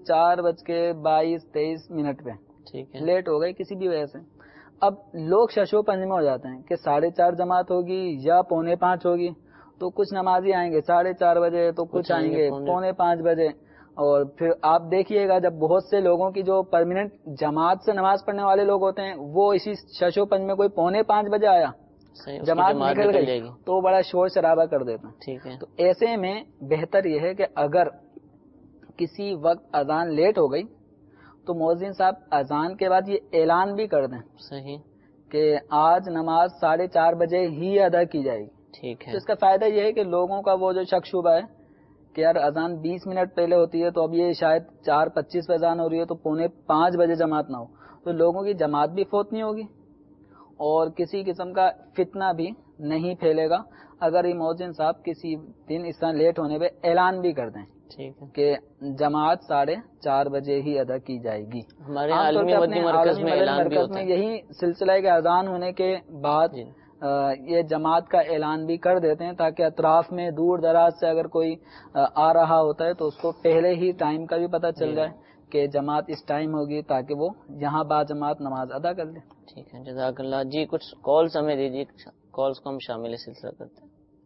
4:22-23 پہ، ٹھیک ہے، لیٹ ہو گئی کسی بھی وجہ سے. اب لوگ ششو پنج میں ہو جاتے ہیں کہ 4:30 جماعت ہوگی یا 4:45 ہوگی. تو کچھ نمازی آئیں گے 4:30 بجے، تو کچھ آئیں گے 4:45 بجے. اور پھر آپ دیکھیے گا جب بہت سے لوگوں کی جو پرماننٹ جماعت سے نماز پڑھنے والے لوگ ہوتے ہیں وہ اسی ششو پنج میں کوئی 4:45 بجے آیا، جماعت نکل گئی تو بڑا شور شرابہ کر دیتا ہے. ٹھیک ہے. تو ایسے میں بہتر یہ ہے کہ اگر کسی وقت اذان لیٹ ہو گئی تو مؤذن صاحب اذان کے بعد یہ اعلان بھی کر دیں، صحیح، کہ آج نماز 4:30 بجے ہی ادا کی جائے گی. ٹھیک ہے. تو اس کا فائدہ یہ ہے کہ لوگوں کا وہ جو شک شبہ ہے کہ یار اذان 20 منٹ پہلے ہوتی ہے تو اب یہ شاید 4:25 پہ اذان ہو رہی ہے تو 4:45 بجے جماعت نہ ہو، تو لوگوں کی جماعت بھی فوت نہیں ہوگی اور کسی قسم کا فتنہ بھی نہیں پھیلے گا اگر یہ مؤذن صاحب کسی دن اس طرح لیٹ ہونے پہ اعلان بھی کر دیں، ٹھیک ہے، کہ جماعت 4:30 بجے ہی ادا کی جائے گی. ہمارے عالمی مدنی مرکز میں اعلان بھی ہوتا ہے. یہی سلسلہ ہے کہ اذان ہونے کے بعد یہ جماعت کا اعلان بھی کر دیتے ہیں تاکہ اطراف میں دور دراز سے اگر کوئی آ رہا ہوتا ہے تو اس کو پہلے ہی ٹائم کا بھی پتہ چل جائے کہ جماعت اس ٹائم ہوگی تاکہ وہ یہاں با جماعت نماز ادا کر لے. ٹھیک ہے، جزاک اللہ. جی کچھ کالز ہمیں دیجیے، کالز کو ہم شامل سلسلہ کرتے ہیں.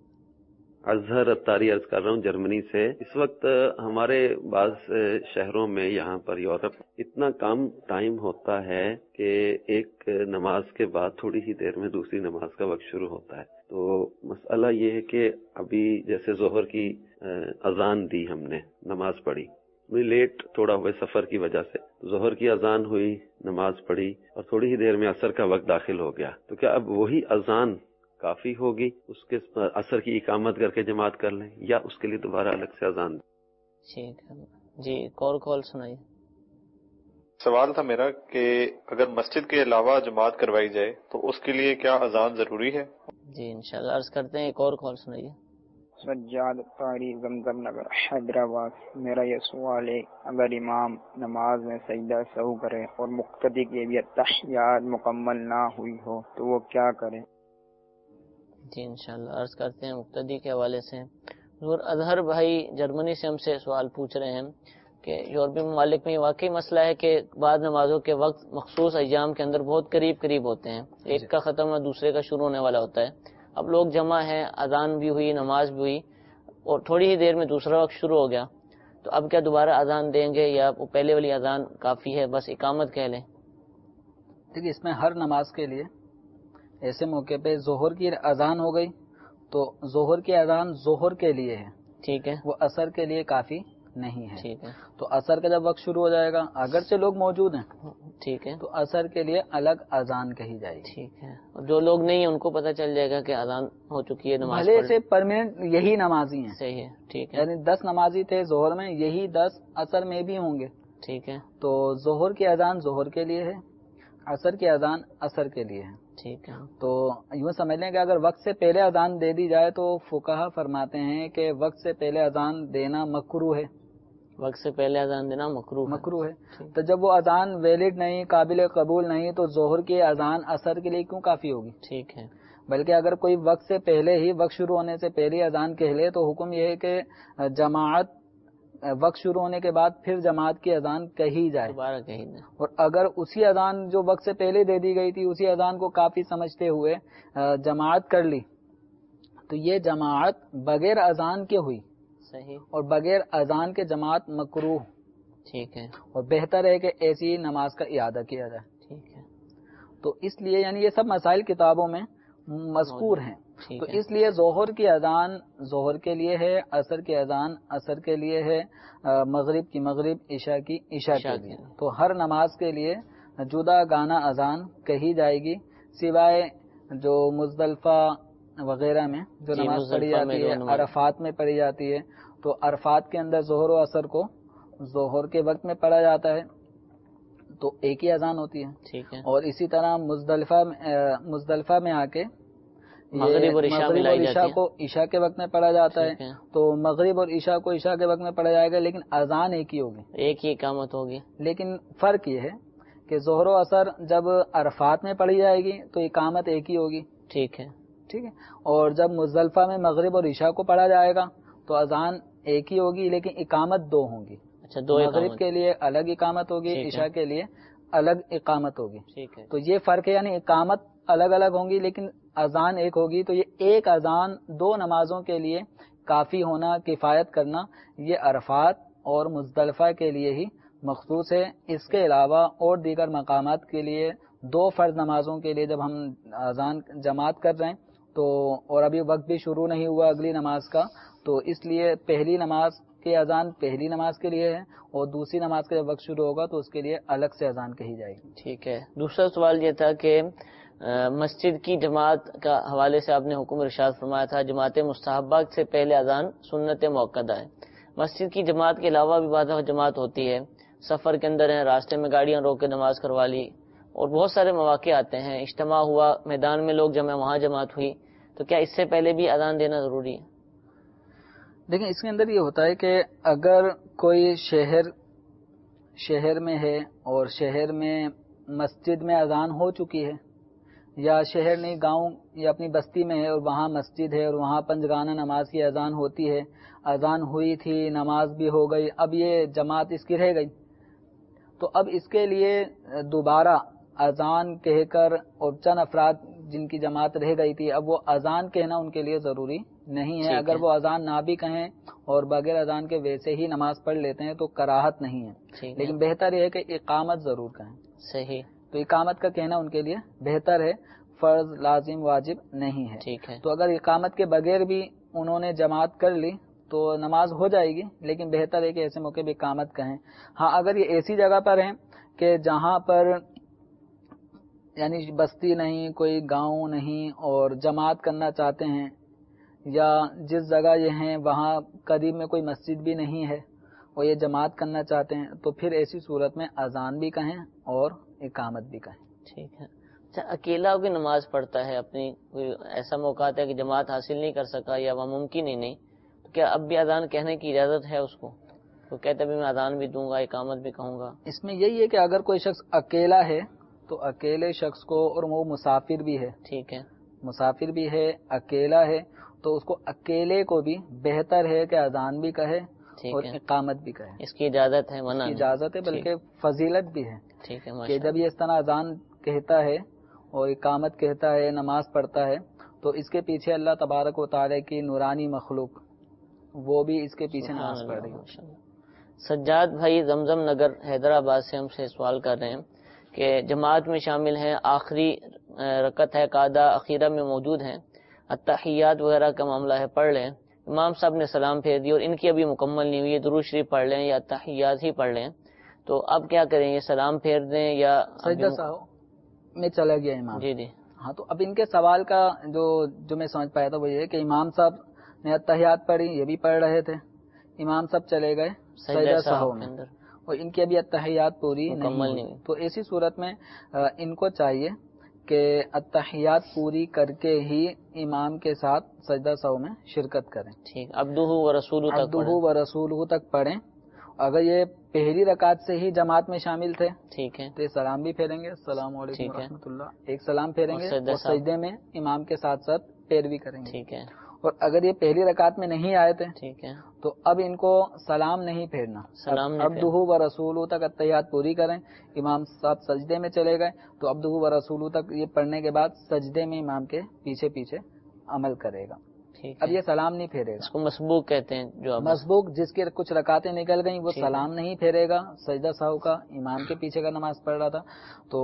اظہر اتاری عرض کر رہا ہوں جرمنی سے. اس وقت ہمارے بعض شہروں میں یہاں پر یورپ اتنا کم ٹائم ہوتا ہے کہ ایک نماز کے بعد تھوڑی ہی دیر میں دوسری نماز کا وقت شروع ہوتا ہے. تو مسئلہ یہ ہے کہ ابھی جیسے ظہر کی اذان دی ہم نے، نماز پڑھی، لیٹ تھوڑا ہوئے سفر کی وجہ سے، ظہر کی اذان ہوئی، نماز پڑھی اور تھوڑی ہی دیر میں عصر کا وقت داخل ہو گیا. تو کیا اب وہی اذان کافی ہوگی، اس کے عصر کی اقامت کر کے جماعت کر لیں یا اس کے لیے دوبارہ الگ سے اذان؟ ٹھیک ہے جی، کال سنائیے. سوال تھا میرا کہ اگر مسجد کے علاوہ جماعت کروائی جائے تو اس کے لیے کیا اذان ضروری ہے؟ جی انشاءاللہ عرض کرتے ہیں. ایک اور کال سنائیے. سجاد طاری زمزم نگر حیدرآباد. میرا یہ سوال ہے، اگر امام نماز میں سجدہ سہو کرے اور مقتدی کی بھی تحیات مکمل نہ ہوئی ہو تو وہ کیا کرے؟ جی انشاءاللہ عرض کرتے ہیں مقتدی کے حوالے سے. حضور اظہر بھائی جرمنی سے ہم سے سوال پوچھ رہے ہیں کہ یورپی ممالک میں یہ واقعی مسئلہ ہے کہ بعض نمازوں کے وقت مخصوص ایام کے اندر بہت قریب ہوتے ہیں، ایک کا ختم ہے دوسرے کا شروع ہونے والا ہوتا ہے. اب لوگ جمع ہیں، اذان بھی ہوئی، نماز بھی ہوئی اور تھوڑی ہی دیر میں دوسرا وقت شروع ہو گیا، تو اب کیا دوبارہ اذان دیں گے یا وہ پہلے والی اذان کافی ہے، بس اقامت کہہ لیں؟ دیکھیے اس میں ہر نماز کے لیے ایسے موقع پہ ظہر کی اذان ہو گئی تو ظہر کی اذان ظہر کے لیے ہے، ٹھیک ہے، وہ عصر کے لیے کافی نہیں ہے. ٹھیک ہے، تو عصر کا جب وقت شروع ہو جائے گا اگرچہ لوگ موجود ہیں، ٹھیک ہے، تو عصر کے لیے الگ اذان کہی جائے گی. ٹھیک ہے. اور جو لوگ نہیں ہیں ان کو پتہ چل جائے گا کہ اذان ہو چکی ہے، نماز بھلے سے پرماننٹ یہی نمازی ہیں، صحیح ہے، ٹھیک ہے، یعنی 10 نمازی تھے ظہر میں، یہی 10 عصر میں بھی ہوں گے. ٹھیک ہے، تو ظہر کی اذان ظہر کے لیے ہے، عصر کی اذان عصر کے لیے ہے. ٹھیک ہے. تو یوں سمجھ لیں کہ اگر وقت سے پہلے اذان دے دی جائے تو فقہا فرماتے ہیں کہ وقت سے پہلے اذان دینا مکروہ ہے. وقت سے پہلے اذان دینا مکروہ ہے. تو جب وہ اذان ویلڈ نہیں، قابل قبول نہیں، تو ظہر کی اذان عصر کے لیے کیوں کافی ہوگی؟ ٹھیک ہے. بلکہ اگر کوئی وقت سے پہلے ہی، وقت شروع ہونے سے پہلے اذان کہہ لے تو حکم یہ ہے کہ جماعت وقت شروع ہونے کے بعد پھر جماعت کی اذان کہی جائے، دوبارہ کہی جائے. اور اگر اسی اذان جو وقت سے پہلے دے دی گئی تھی اسی اذان کو کافی سمجھتے ہوئے جماعت کر لی تو یہ جماعت بغیر اذان کے ہوئی، صحیح، اور بغیر اذان کے جماعت مکروہ. ٹھیک ہے. اور بہتر ہے کہ ایسی نماز کا اعادہ کیا جائے. ٹھیک ہے. تو اس لیے یعنی یہ سب مسائل کتابوں میں مذکور ہیں. تو اس لیے ظہر کی اذان ظہر کے لیے ہے، عصر کی اذان عصر کے لیے ہے، مغرب کی مغرب، عشاء کی عشاء کے لیے. تو ہر نماز کے لیے جدا گانا اذان کہی جائے گی، سوائے جو مزدلفہ وغیرہ میں جو نماز پڑھی جاتی ہے، عرفات میں پڑھی جاتی ہے، تو عرفات کے اندر ظہر و عصر کو ظہر کے وقت میں پڑھا جاتا ہے تو ایک ہی اذان ہوتی ہے، ٹھیک ہے، اور اسی طرح مزدلفہ میں آ کے مغرب اور عشاء کو عشاء کے وقت میں پڑھا جاتا ہے، تو مغرب اور عشاء کو عشاء کے وقت میں پڑھا جائے گا، لیکن اذان ایک ہی ہوگی، ایک ہی اقامت ہوگی، لیکن فرق یہ ہے کہ ظہر و عصر جب عرفات میں پڑھی جائے گی تو اقامت ایک ہی ہوگی، ٹھیک ہے، اور جب مزدلفہ میں مغرب اور عشاء کو پڑھا جائے گا تو اذان ایک ہی ہوگی لیکن اقامت دو ہوں گی، اچھا، دو مغرب کے لیے الگ اقامت ہوگی، عشاء کے لیے الگ اقامت ہوگی، ٹھیک ہے، تو یہ فرق ہے، یعنی اقامت الگ الگ ہوں گی لیکن اذان ایک ہوگی، تو یہ ایک اذان دو نمازوں کے لیے کافی ہونا، کفایت کرنا، یہ عرفات اور مزدلفہ کے لیے ہی مخصوص ہے۔ اس کے علاوہ اور دیگر مقامات کے لیے دو فرض نمازوں کے لیے جب ہم اذان جماعت کر رہے ہیں تو اور ابھی وقت بھی شروع نہیں ہوا اگلی نماز کا، تو اس لیے پہلی نماز کی اذان پہلی نماز کے لیے ہے اور دوسری نماز کا جب وقت شروع ہوگا تو اس کے لیے الگ سے اذان کہی جائے گی۔ ٹھیک ہے۔ دوسرا سوال یہ تھا کہ مسجد کی جماعت کا حوالے سے آپ نے حکم ارشاد فرمایا تھا جماعت مستحبہ سے پہلے اذان سنت موقدہ ہے، مسجد کی جماعت کے علاوہ بھی بعض جماعت ہوتی ہے، سفر کے اندر ہیں، راستے میں گاڑیاں روک کے نماز کروا لی، اور بہت سارے مواقع آتے ہیں، اجتماع ہوا، میدان میں لوگ جمع، وہاں جماعت ہوئی، تو کیا اس سے پہلے بھی اذان دینا ضروری ہے؟ دیکھیں اس کے اندر یہ ہوتا ہے کہ اگر کوئی شہر میں ہے اور شہر میں مسجد میں اذان ہو چکی ہے، یا شہر نہیں گاؤں یا اپنی بستی میں ہے اور وہاں مسجد ہے اور وہاں پنجگانہ نماز کی اذان ہوتی ہے، اذان ہوئی تھی، نماز بھی ہو گئی، اب یہ جماعت اس کی رہ گئی، تو اب اس کے لیے دوبارہ اذان کہہ کر، اور چند افراد جن کی جماعت رہ گئی تھی اب وہ اذان کہنا ان کے لیے ضروری نہیں ہے، اگر وہ اذان نہ بھی کہیں اور بغیر اذان کے ویسے ہی نماز پڑھ لیتے ہیں تو کراہت نہیں ہے، لیکن بہتر یہ ہے کہ اقامت ضرور کہیں، صحیح، تو اقامت کا کہنا ان کے لیے بہتر ہے، فرض لازم واجب نہیں ہے، ٹھیک ہے، تو اگر اقامت کے بغیر بھی انہوں نے جماعت کر لی تو نماز ہو جائے گی، لیکن بہتر ہے کہ ایسے موقع پہ اقامت کہیں۔ ہاں اگر یہ ایسی جگہ پر ہیں کہ جہاں پر یعنی بستی نہیں، کوئی گاؤں نہیں اور جماعت کرنا چاہتے ہیں، یا جس جگہ یہ ہیں وہاں قریب میں کوئی مسجد بھی نہیں ہے اور یہ جماعت کرنا چاہتے ہیں تو پھر ایسی صورت میں اذان بھی کہیں اور اقامت بھی کہیں۔ ٹھیک ہے۔ اچھا، اکیلا کوئی نماز پڑھتا ہے، اپنی کوئی ایسا موقع آتا ہے کہ جماعت حاصل نہیں کر سکا یا وہ ممکن ہی نہیں، تو کیا اب بھی اذان کہنے کی اجازت ہے اس کو؟ تو کہتے بھی میں اذان بھی دوں گا، اقامت بھی کہوں گا۔ اس میں یہی ہے کہ اگر کوئی شخص اکیلا ہے تو اکیلے شخص کو، اور وہ مسافر بھی ہے، ٹھیک ہے، مسافر بھی ہے، اکیلا ہے، تو اس کو اکیلے کو بھی بہتر ہے کہ اذان بھی کہے اور اقامت بھی کہے، اس کی اجازت ہے، منع نہیں، اجازت ہے بلکہ فضیلت بھی ہے، ٹھیک ہے، کہ جب یہ اس طرح اذان کہتا ہے اور اقامت کہتا ہے، نماز پڑھتا ہے، تو اس کے پیچھے اللہ تبارک و تعالی کی نورانی مخلوق وہ بھی اس کے پیچھے نماز پڑھ رہی ہے۔ سجاد بھائی زمزم نگر حیدرآباد سے ہم سے سوال کر رہے ہیں کہ جماعت میں شامل ہیں، آخری رکعت ہے، قاعدہ اخیرہ میں موجود ہیں، التحیات وغیرہ کا معاملہ ہے، پڑھ لیں، امام صاحب نے سلام پھیر دی اور ان کی ابھی مکمل نہیں ہوئی، درود شریف پڑھ لیں یا التحیات ہی پڑھ لیں، تو اب کیا کریں، یہ سلام پھیر دیں یا سجدہ سہو میں چلا گیا امام؟ جی جی، ہاں، تو اب ان کے سوال کا جو میں سمجھ پایا تھا وہ یہ ہے کہ امام صاحب نے التحیات پڑھی، یہ بھی پڑھ رہے تھے، امام صاحب چلے گئے سجدہ سہو میں اور ان کی ابھی التحیات پوری نہیں ہوئی، تو ایسی صورت میں ان کو چاہیے کہ التحیات پوری کر کے ہی امام کے ساتھ سجدہ سہو میں شرکت کریں، ٹھیک، عبدہ و رسولہ تک پڑھیں، اگر یہ پہلی رکعت سے ہی جماعت میں شامل تھے ٹھیک ہے تو یہ سلام بھی پھیریں گے، السلام علیکم ورحمۃ اللہ، ایک سلام پھیریں گے اور سجدے میں امام کے ساتھ ساتھ پیروی کریں گے، ٹھیک ہے، اور اگر یہ پہلی رکعت میں نہیں آئے تھے ٹھیک ہے، تو اب ان کو سلام نہیں پھیرنا، عبدہ و رسولہ تک التحیات پوری کریں، امام صاحب سجدے میں چلے گئے تو عبدہ و رسولہ تک یہ پڑھنے کے بعد سجدے میں امام کے پیچھے پیچھے عمل کرے گا، اب یہ سلام نہیں پھیرے گا، اس کو مسبوق کہتے ہیں، جو مسبوق جس کی کچھ رکعتیں نکل گئیں وہ سلام نہیں پھیرے گا، سجدہ سہو کا امام کے پیچھے کا نماز پڑھ رہا تھا، تو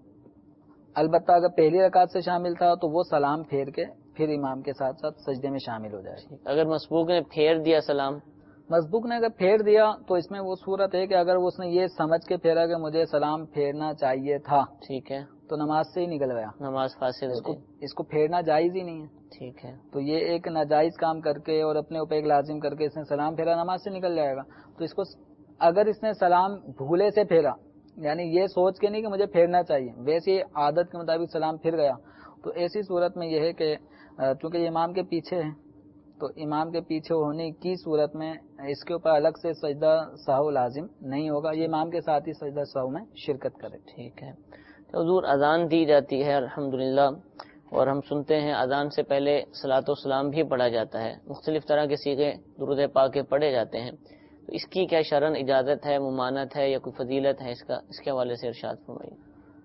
البتہ اگر پہلی رکعت سے شامل تھا تو وہ سلام پھیر کے پھر امام کے ساتھ ساتھ سجدے میں شامل ہو جائے گا۔ اگر مسبوق نے پھیر دیا سلام مسبوق نے اگر پھیر دیا تو اس میں وہ صورت ہے کہ اگر اس نے یہ سمجھ کے پھیرا کہ مجھے سلام پھیرنا چاہیے تھا، ٹھیک ہے، تو نماز سے ہی نکل گیا، نماز فاسد ہوتی ہے، اس کو پھیرنا جائز ہی نہیں ہے. ٹھیک ہے، تو یہ ایک ناجائز کام کر کے اور اپنے اوپر ایک لازم کر کے اس نے سلام پھیرا، نماز سے نکل جائے گا. تو اس کو اگر اس نے سلام بھولے سے پھیرا، یعنی یہ سوچ کے نہیں کہ مجھے پھیرنا چاہیے، ویسے عادت کے مطابق سلام پھر گیا، تو ایسی صورت میں یہ ہے کہ چونکہ یہ امام کے پیچھے ہے، تو امام کے پیچھے ہونے کی صورت میں اس کے اوپر الگ سے سجدہ سہو لازم نہیں ہوگا، یہ امام کے ساتھ ہی سجدہ سہو میں شرکت کرے. ٹھیک ہے. تو حضور اذان دی جاتی ہے الحمدللہ، اور ہم سنتے ہیں اذان سے پہلے صلاۃ و سلام بھی پڑھا جاتا ہے، مختلف طرح کے صیغے درود پاک کے پڑھے جاتے ہیں، تو اس کی کیا شرعن اجازت ہے، ممانعت ہے یا کوئی فضیلت ہے اس کے حوالے سے ارشاد فرمائیے.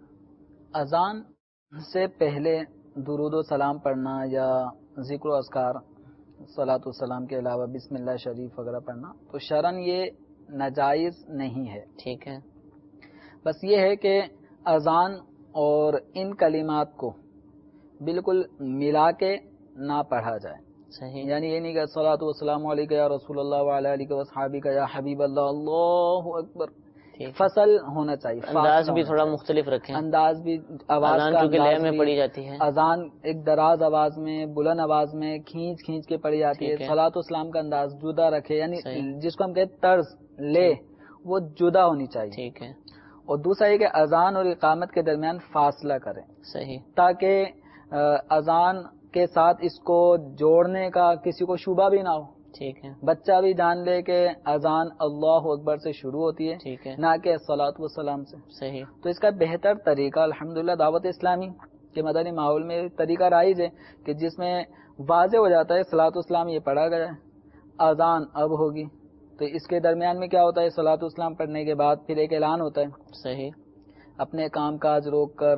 اذان سے پہلے درود و سلام پڑھنا یا ذکر و اذکار صلاۃ و سلام کے علاوہ بسم اللہ شریف وغیرہ پڑھنا تو شرعن یہ ناجائز نہیں ہے. ٹھیک ہے، بس یہ ہے کہ اذان اور ان کلمات کو بالکل ملا کے نہ پڑھا جائے. صحیح، یعنی یہ نہیں کہ الصلاۃ والسلام علیک یا رسول اللہ وعلی آلہ واصحابہ یا حبیب اللہ، اللہ اکبر، فصل ہونا چاہیے. انداز بھی تھوڑا مختلف رکھیں، انداز بھی، آواز کا چونکہ لے میں بھی پڑھی جاتی ہے، اذان ایک دراز آواز میں، بلند آواز میں کھینچ کھینچ کے پڑھی جاتی ہے. صلاۃ والسلام کا انداز جدا رکھے، یعنی جس کو ہم کہتے طرز لے وہ جدا ہونی چاہیے. ٹھیک ہے. اور دوسرا یہ کہ اذان اور اقامت کے درمیان فاصلہ کریں. صحیح، تاکہ اذان کے ساتھ اس کو جوڑنے کا کسی کو شبہ بھی نہ ہو. ٹھیک ہے، بچہ بھی جان لے کہ اذان اللہ اکبر سے شروع ہوتی ہے، ٹھیک ہے، نہ کہ الصلاۃ والسلام سے. صحیح. تو اس کا بہتر طریقہ الحمدللہ دعوت اسلامی کے مدنی ماحول میں طریقہ رائج ہے کہ جس میں واضح ہو جاتا ہے صلاۃ والسلام یہ پڑھا گیا ہے، اذان اب ہوگی، تو اس کے درمیان میں کیا ہوتا ہے، صلاۃ والسلام پڑھنے کے بعد پھر ایک اعلان ہوتا ہے. صحیح، اپنے کام کاج روک کر،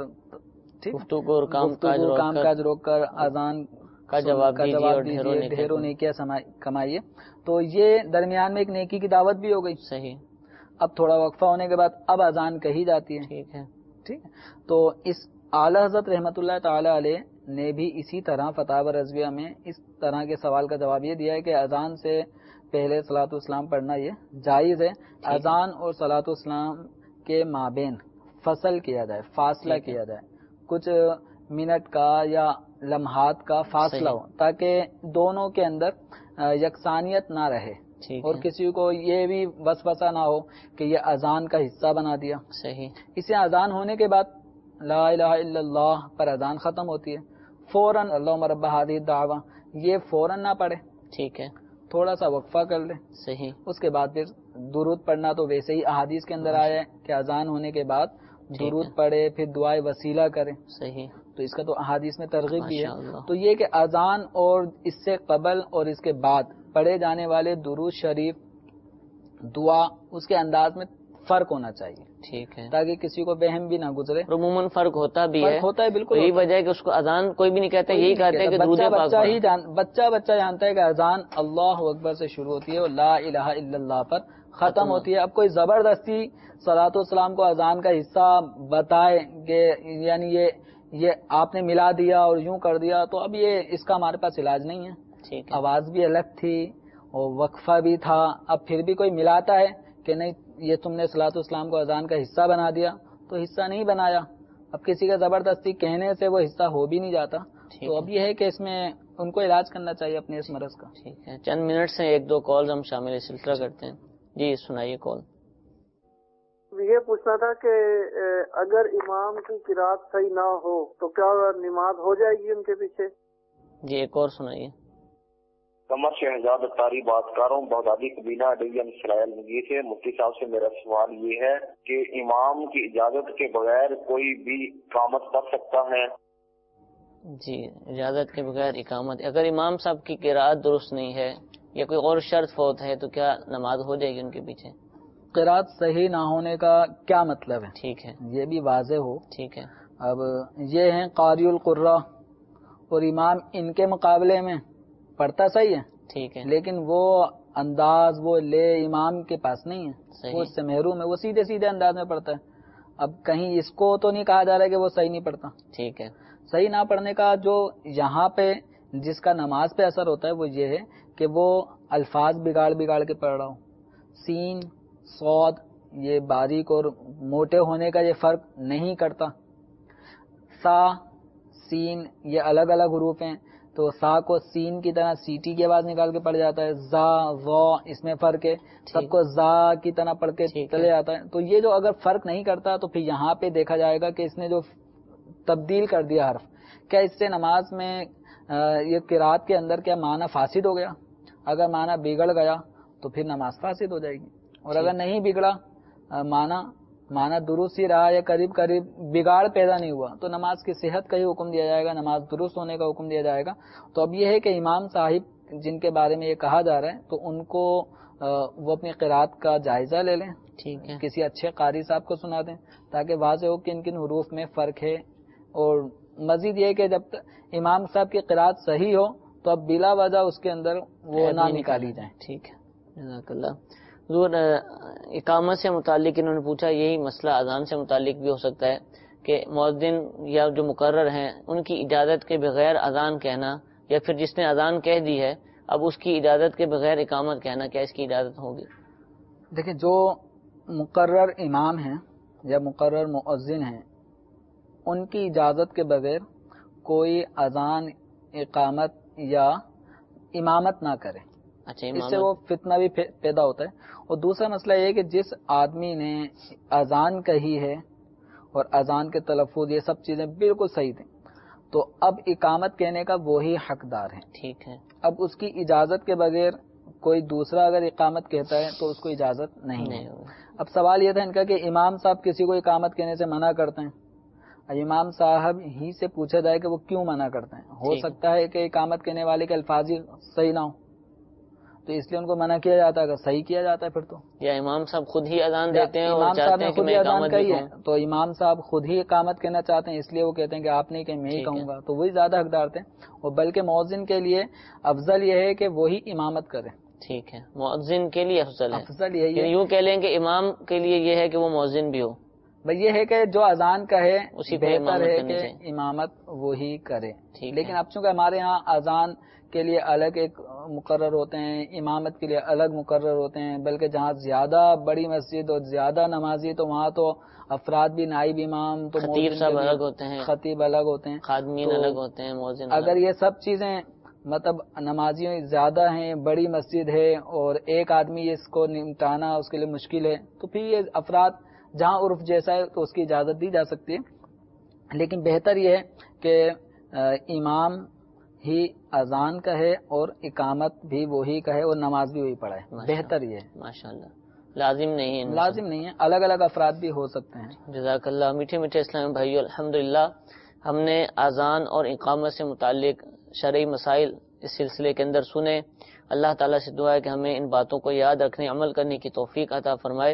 گفتگو اور کام کاج روک کر اذان کا جواب دیجیے، ڈھیروں نیکیاں کمائیے. تو یہ درمیان میں ایک نیکی کی دعوت بھی ہو گئی. صحیح. اب تھوڑا وقفہ ہونے کے بعد اب اذان کہی جاتی ہے. ٹھیک ہے، ٹھیک ہے. تو اس اعلی حضرت رحمۃ اللہ تعالی علیہ نے بھی اسی طرح فتاوی رضویہ میں اس طرح کے سوال کا جواب یہ دیا ہے کہ اذان سے پہلے صلاۃ والسلام پڑھنا یہ جائز ہے. اذان اور صلاۃ والسلام کے مابین فصل کیا جائے، فاصلہ کیا جائے، کچھ منٹ کا یا لمحات کا فاصلہ ہو، تاکہ دونوں کے اندر یکسانیت نہ رہے اور کسی کو یہ بھی وسوسہ نہ ہو کہ یہ اذان کا حصہ بنا دیا. صحیح. اسے اذان ہونے کے بعد لا الہ الا اللہ پر اذان ختم ہوتی ہے، فوراً اللہم رب ہذہ الدعوہ یہ فوراً نہ پڑھے. ٹھیک ہے، تھوڑا سا وقفہ کر لے. صحیح. اس کے بعد پھر درود پڑھنا تو ویسے ہی احادیث کے اندر آیا ہے کہ اذان ہونے کے بعد درود پڑھے، پھر دعائے وسیلہ کرے. صحیح. تو اس کا تو احادیث میں ترغیب بھی ہے. تو یہ کہ اذان اور اس سے قبل اور اس کے بعد پڑھے جانے والے درود شریف دعا اس کے انداز میں فرق ہونا چاہیے. ٹھیک ہے، تاکہ کسی کو وہم بھی نہ گزرے. عموماً فرق ہوتا بھی ہے، ہوتا ہے بالکل. یہی وجہ ہے کہ اس کو اذان کوئی بھی نہیں کہتا، یہی کہتے ہیں کہ درود پاک بچہ جانتا ہے کہ اذان اللہ اکبر سے شروع ہوتی ہے اور لا الہ الا اللہ پر ختم ہوتی ہے. اب کوئی زبردستی صلاۃ والسلام کو اذان کا حصہ بتائے کہ یعنی یہ آپ نے ملا دیا اور یوں کر دیا، تو اب یہ اس کا ہمارے پاس علاج نہیں ہے. ٹھیک. آواز بھی الگ تھی اور وقفہ بھی تھا، اب پھر بھی کوئی ملاتا ہے کہ نہیں یہ تم نے صلاۃ والسلام کو اذان کا حصہ بنا دیا، تو حصہ نہیں بنایا. اب کسی کا زبردستی کہنے سے وہ حصہ ہو بھی نہیں جاتا. تو اب یہ ہے کہ اس میں ان کو علاج کرنا چاہیے اپنے اس مرض کا. ٹھیک ہے، چند منٹ سے ایک دو کالز ہم شامل سلسلہ کرتے ہیں. جی سنائیے کال. یہ پوچھنا تھا کہ اگر امام کی قرات صحیح نہ ہو تو کیا نماز ہو جائے گی ان کے پیچھے؟ جی ایک اور سنائیے. قمر شہزاد اتاری بات کر رہا ہوں، بغدادی قبیلہ ڈویژن اسرائیل مگی سے. مفتی صاحب سے میرا سوال یہ ہے کہ امام کی اجازت کے بغیر کوئی بھی اقامت کر سکتا ہے؟ جی اجازت کے بغیر اقامت، اگر امام صاحب کی قرات درست نہیں ہے یا کوئی اور شرط فوت ہے تو کیا نماز ہو جائے گی ان کے پیچھے؟ قرات صحیح نہ ہونے کا کیا مطلب ہے؟ ٹھیک ہے، یہ بھی واضح ہو. ٹھیک ہے. اب یہ ہیں قاری القراء اور امام ان کے مقابلے میں پڑھتا صحیح ہے. ٹھیک ہے، لیکن وہ انداز وہ لے امام کے پاس نہیں ہے، وہ اس سے محروم ہے، وہ سیدھے انداز میں پڑھتا ہے. اب کہیں اس کو تو نہیں کہا جا رہا ہے کہ وہ صحیح نہیں پڑھتا. ٹھیک ہے. صحیح نہ پڑھنے کا جو یہاں پہ جس کا نماز پہ اثر ہوتا ہے وہ یہ ہے کہ وہ الفاظ بگاڑ بگاڑ کے پڑھ رہا ہوں. سین صاد یہ باریک اور موٹے ہونے کا یہ فرق نہیں کرتا. سا سین یہ الگ الگ حروف ہیں تو سا کو سین کی طرح سیٹی کی آواز نکال کے پڑھ جاتا ہے. زا وا اس میں فرق ہے, سب کو زا کی طرح پڑھ کے چلے جاتا ہے. تو یہ جو اگر فرق نہیں کرتا تو پھر یہاں پہ دیکھا جائے گا کہ اس نے جو تبدیل کر دیا حرف, کیا اس سے نماز میں یہ قرات کے اندر کیا معنی فاسد ہو گیا؟ اگر معنی بگڑ گیا تو پھر نماز فاسد ہو جائے گی, اور اگر نہیں بگڑا معنی درست ہی رہا یا قریب قریب بگاڑ پیدا نہیں ہوا تو نماز کی صحت کا ہی حکم دیا جائے گا, نماز درست ہونے کا حکم دیا جائے گا. تو اب یہ ہے کہ امام صاحب جن کے بارے میں یہ کہا جا رہا ہے تو ان کو وہ اپنی قرات کا جائزہ لے لیں, ٹھیک ہے, کسی اچھے قاری صاحب کو سنا دیں تاکہ واضح ہو کہ ان کن حروف میں فرق ہے. اور مزید یہ کہ جب امام صاحب کی قرات صحیح ہو تو اب بلا وجہ اس کے اندر وہ نہ نکالی جائیں. ٹھیک ہے, جزاک اللہ. حضور اقامت سے متعلق انہوں نے پوچھا, یہی مسئلہ اذان سے متعلق بھی ہو سکتا ہے کہ مؤذن یا جو مقرر ہیں ان کی اجازت کے بغیر اذان کہنا, یا پھر جس نے اذان کہہ دی ہے اب اس کی اجازت کے بغیر اقامت کہنا, کیا اس کی اجازت ہوگی؟ دیکھیں, جو مقرر امام ہیں یا مقرر مؤذن ہیں ان کی اجازت کے بغیر کوئی اذان, اقامت یا امامت نہ کرے. اچھا, اس سے وہ فتنہ بھی پیدا ہوتا ہے. اور دوسرا مسئلہ یہ ہے کہ جس آدمی نے اذان کہی ہے اور اذان کے تلفظ یہ سب چیزیں بالکل صحیح تھیں تو اب اقامت کہنے کا وہی حقدار ہے. ٹھیک ہے, اب اس کی اجازت کے بغیر کوئی دوسرا اگر اقامت کہتا ہے تو اس کو اجازت نہیں ہے. اب سوال یہ تھا ان کا کہ امام صاحب کسی کو اقامت کہنے سے منع کرتے ہیں. امام صاحب ہی سے پوچھا جائے کہ وہ کیوں منع کرتے ہیں. ہو سکتا ہے کہ اقامت کہنے والے کے الفاظ ہی صحیح نہ ہو تو اس لیے ان کو منع کیا جاتا ہے. اگر صحیح کیا جاتا ہے پھر تو, یا امام صاحب خود ہی اذان دیتے ہیں امام صاحب نے خود ہی اذان کہی ہے تو امام صاحب خود ہی اقامت کہنا چاہتے ہیں اس لیے وہ کہتے ہیں کہ آپ نہیں کہ میں ہی کہوں گا, تو وہی زیادہ حقدار تھے. اور بلکہ مؤذن کے لیے افضل یہ ہے کہ وہی امامت کرے. ٹھیک ہے, مؤذن کے لیے افضل ہے. افضل یہی ہے, یوں کہہ لیں کہ امام کے لیے یہ ہے کہ وہ مؤذن بھی ہو. بھائی یہ ہے کہ جو اذان کہے اسی بہتر ہے کہ امامت وہی کرے. لیکن اب چونکہ ہمارے ہاں اذان کے لیے الگ ایک مقرر ہوتے ہیں, امامت کے لیے الگ مقرر ہوتے ہیں, بلکہ جہاں زیادہ بڑی مسجد اور زیادہ نمازی تو وہاں تو افراد بھی نائب امام, تو خطیب صاحب الگ ہوتے ہیں, خطیب الگ ہوتے ہیں, خادمین الگ ہوتے ہیں, مؤذن. اگر یہ سب چیزیں مطلب نمازیوں زیادہ ہیں, بڑی مسجد ہے اور ایک آدمی اس کو نمٹانا اس کے لیے مشکل ہے تو پھر یہ افراد جہاں عرف جیسا ہے تو اس کی اجازت دی جا سکتی ہے. لیکن بہتر یہ ہے کہ امام ہی اذان کہے اور اقامت بھی وہی کہے اور نماز بھی وہی پڑھائے. بہتر یہ ہے. ماشاءاللہ, لازم نہیں ہے. لازم نہیں ہے, الگ الگ افراد بھی ہو سکتے ہیں. جزاک اللہ. میٹھے میٹھے اسلامی بھائیو, الحمدللہ ہم نے اذان اور اقامت سے متعلق شرعی مسائل اس سلسلے کے اندر سنے. اللہ تعالیٰ سے دعا ہے کہ ہمیں ان باتوں کو یاد رکھنے, عمل کرنے کی توفیق عطا فرمائے.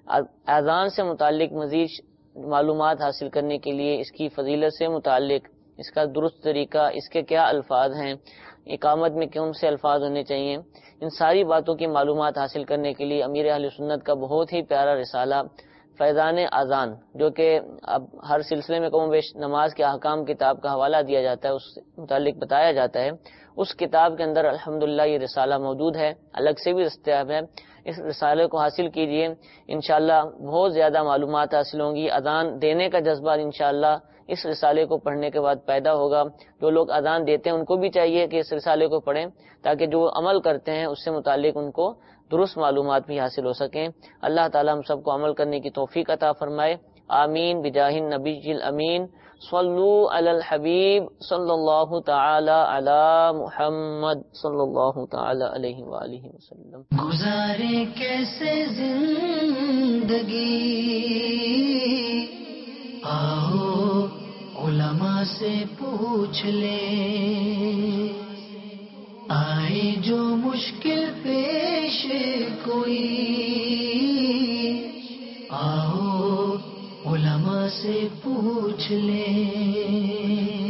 اذان سے متعلق مزید معلومات حاصل کرنے کے لیے, اس کی فضیلت سے متعلق, اس کا درست طریقہ, اس کے کیا الفاظ ہیں, اقامت میں کون سے الفاظ ہونے چاہیے, ان ساری باتوں کی معلومات حاصل کرنے کے لیے امیر اہل سنت کا بہت ہی پیارا رسالہ فیضان اذان, جو کہ اب ہر سلسلے میں کم و بیش نماز کے احکام کتاب کا حوالہ دیا جاتا ہے, اس سے متعلق بتایا جاتا ہے, اس کتاب کے اندر الحمدللہ یہ رسالہ موجود ہے, الگ سے بھی دستیاب ہے. اس رسالے کو حاصل کیجئے, انشاءاللہ بہت زیادہ معلومات حاصل ہوں گی. اذان دینے کا جذبہ انشاءاللہ اس رسالے کو پڑھنے کے بعد پیدا ہوگا. جو لوگ اذان دیتے ہیں ان کو بھی چاہیے کہ اس رسالے کو پڑھیں تاکہ جو عمل کرتے ہیں اس سے متعلق ان کو درست معلومات بھی حاصل ہو سکیں. اللہ تعالی ہم سب کو عمل کرنے کی توفیق عطا فرمائے. آمین بجاہ النبی الامین. صلو علی الحبیب صلی اللہ تعالی علی محمد صلی اللہ تعالی علیہ وآلہ وسلم. گزارے کیسے زندگی, آؤ علماء سے پوچھ لیں. آئے جو مشکل پیش کوئی, آؤ علماء سے پوچھ لیں.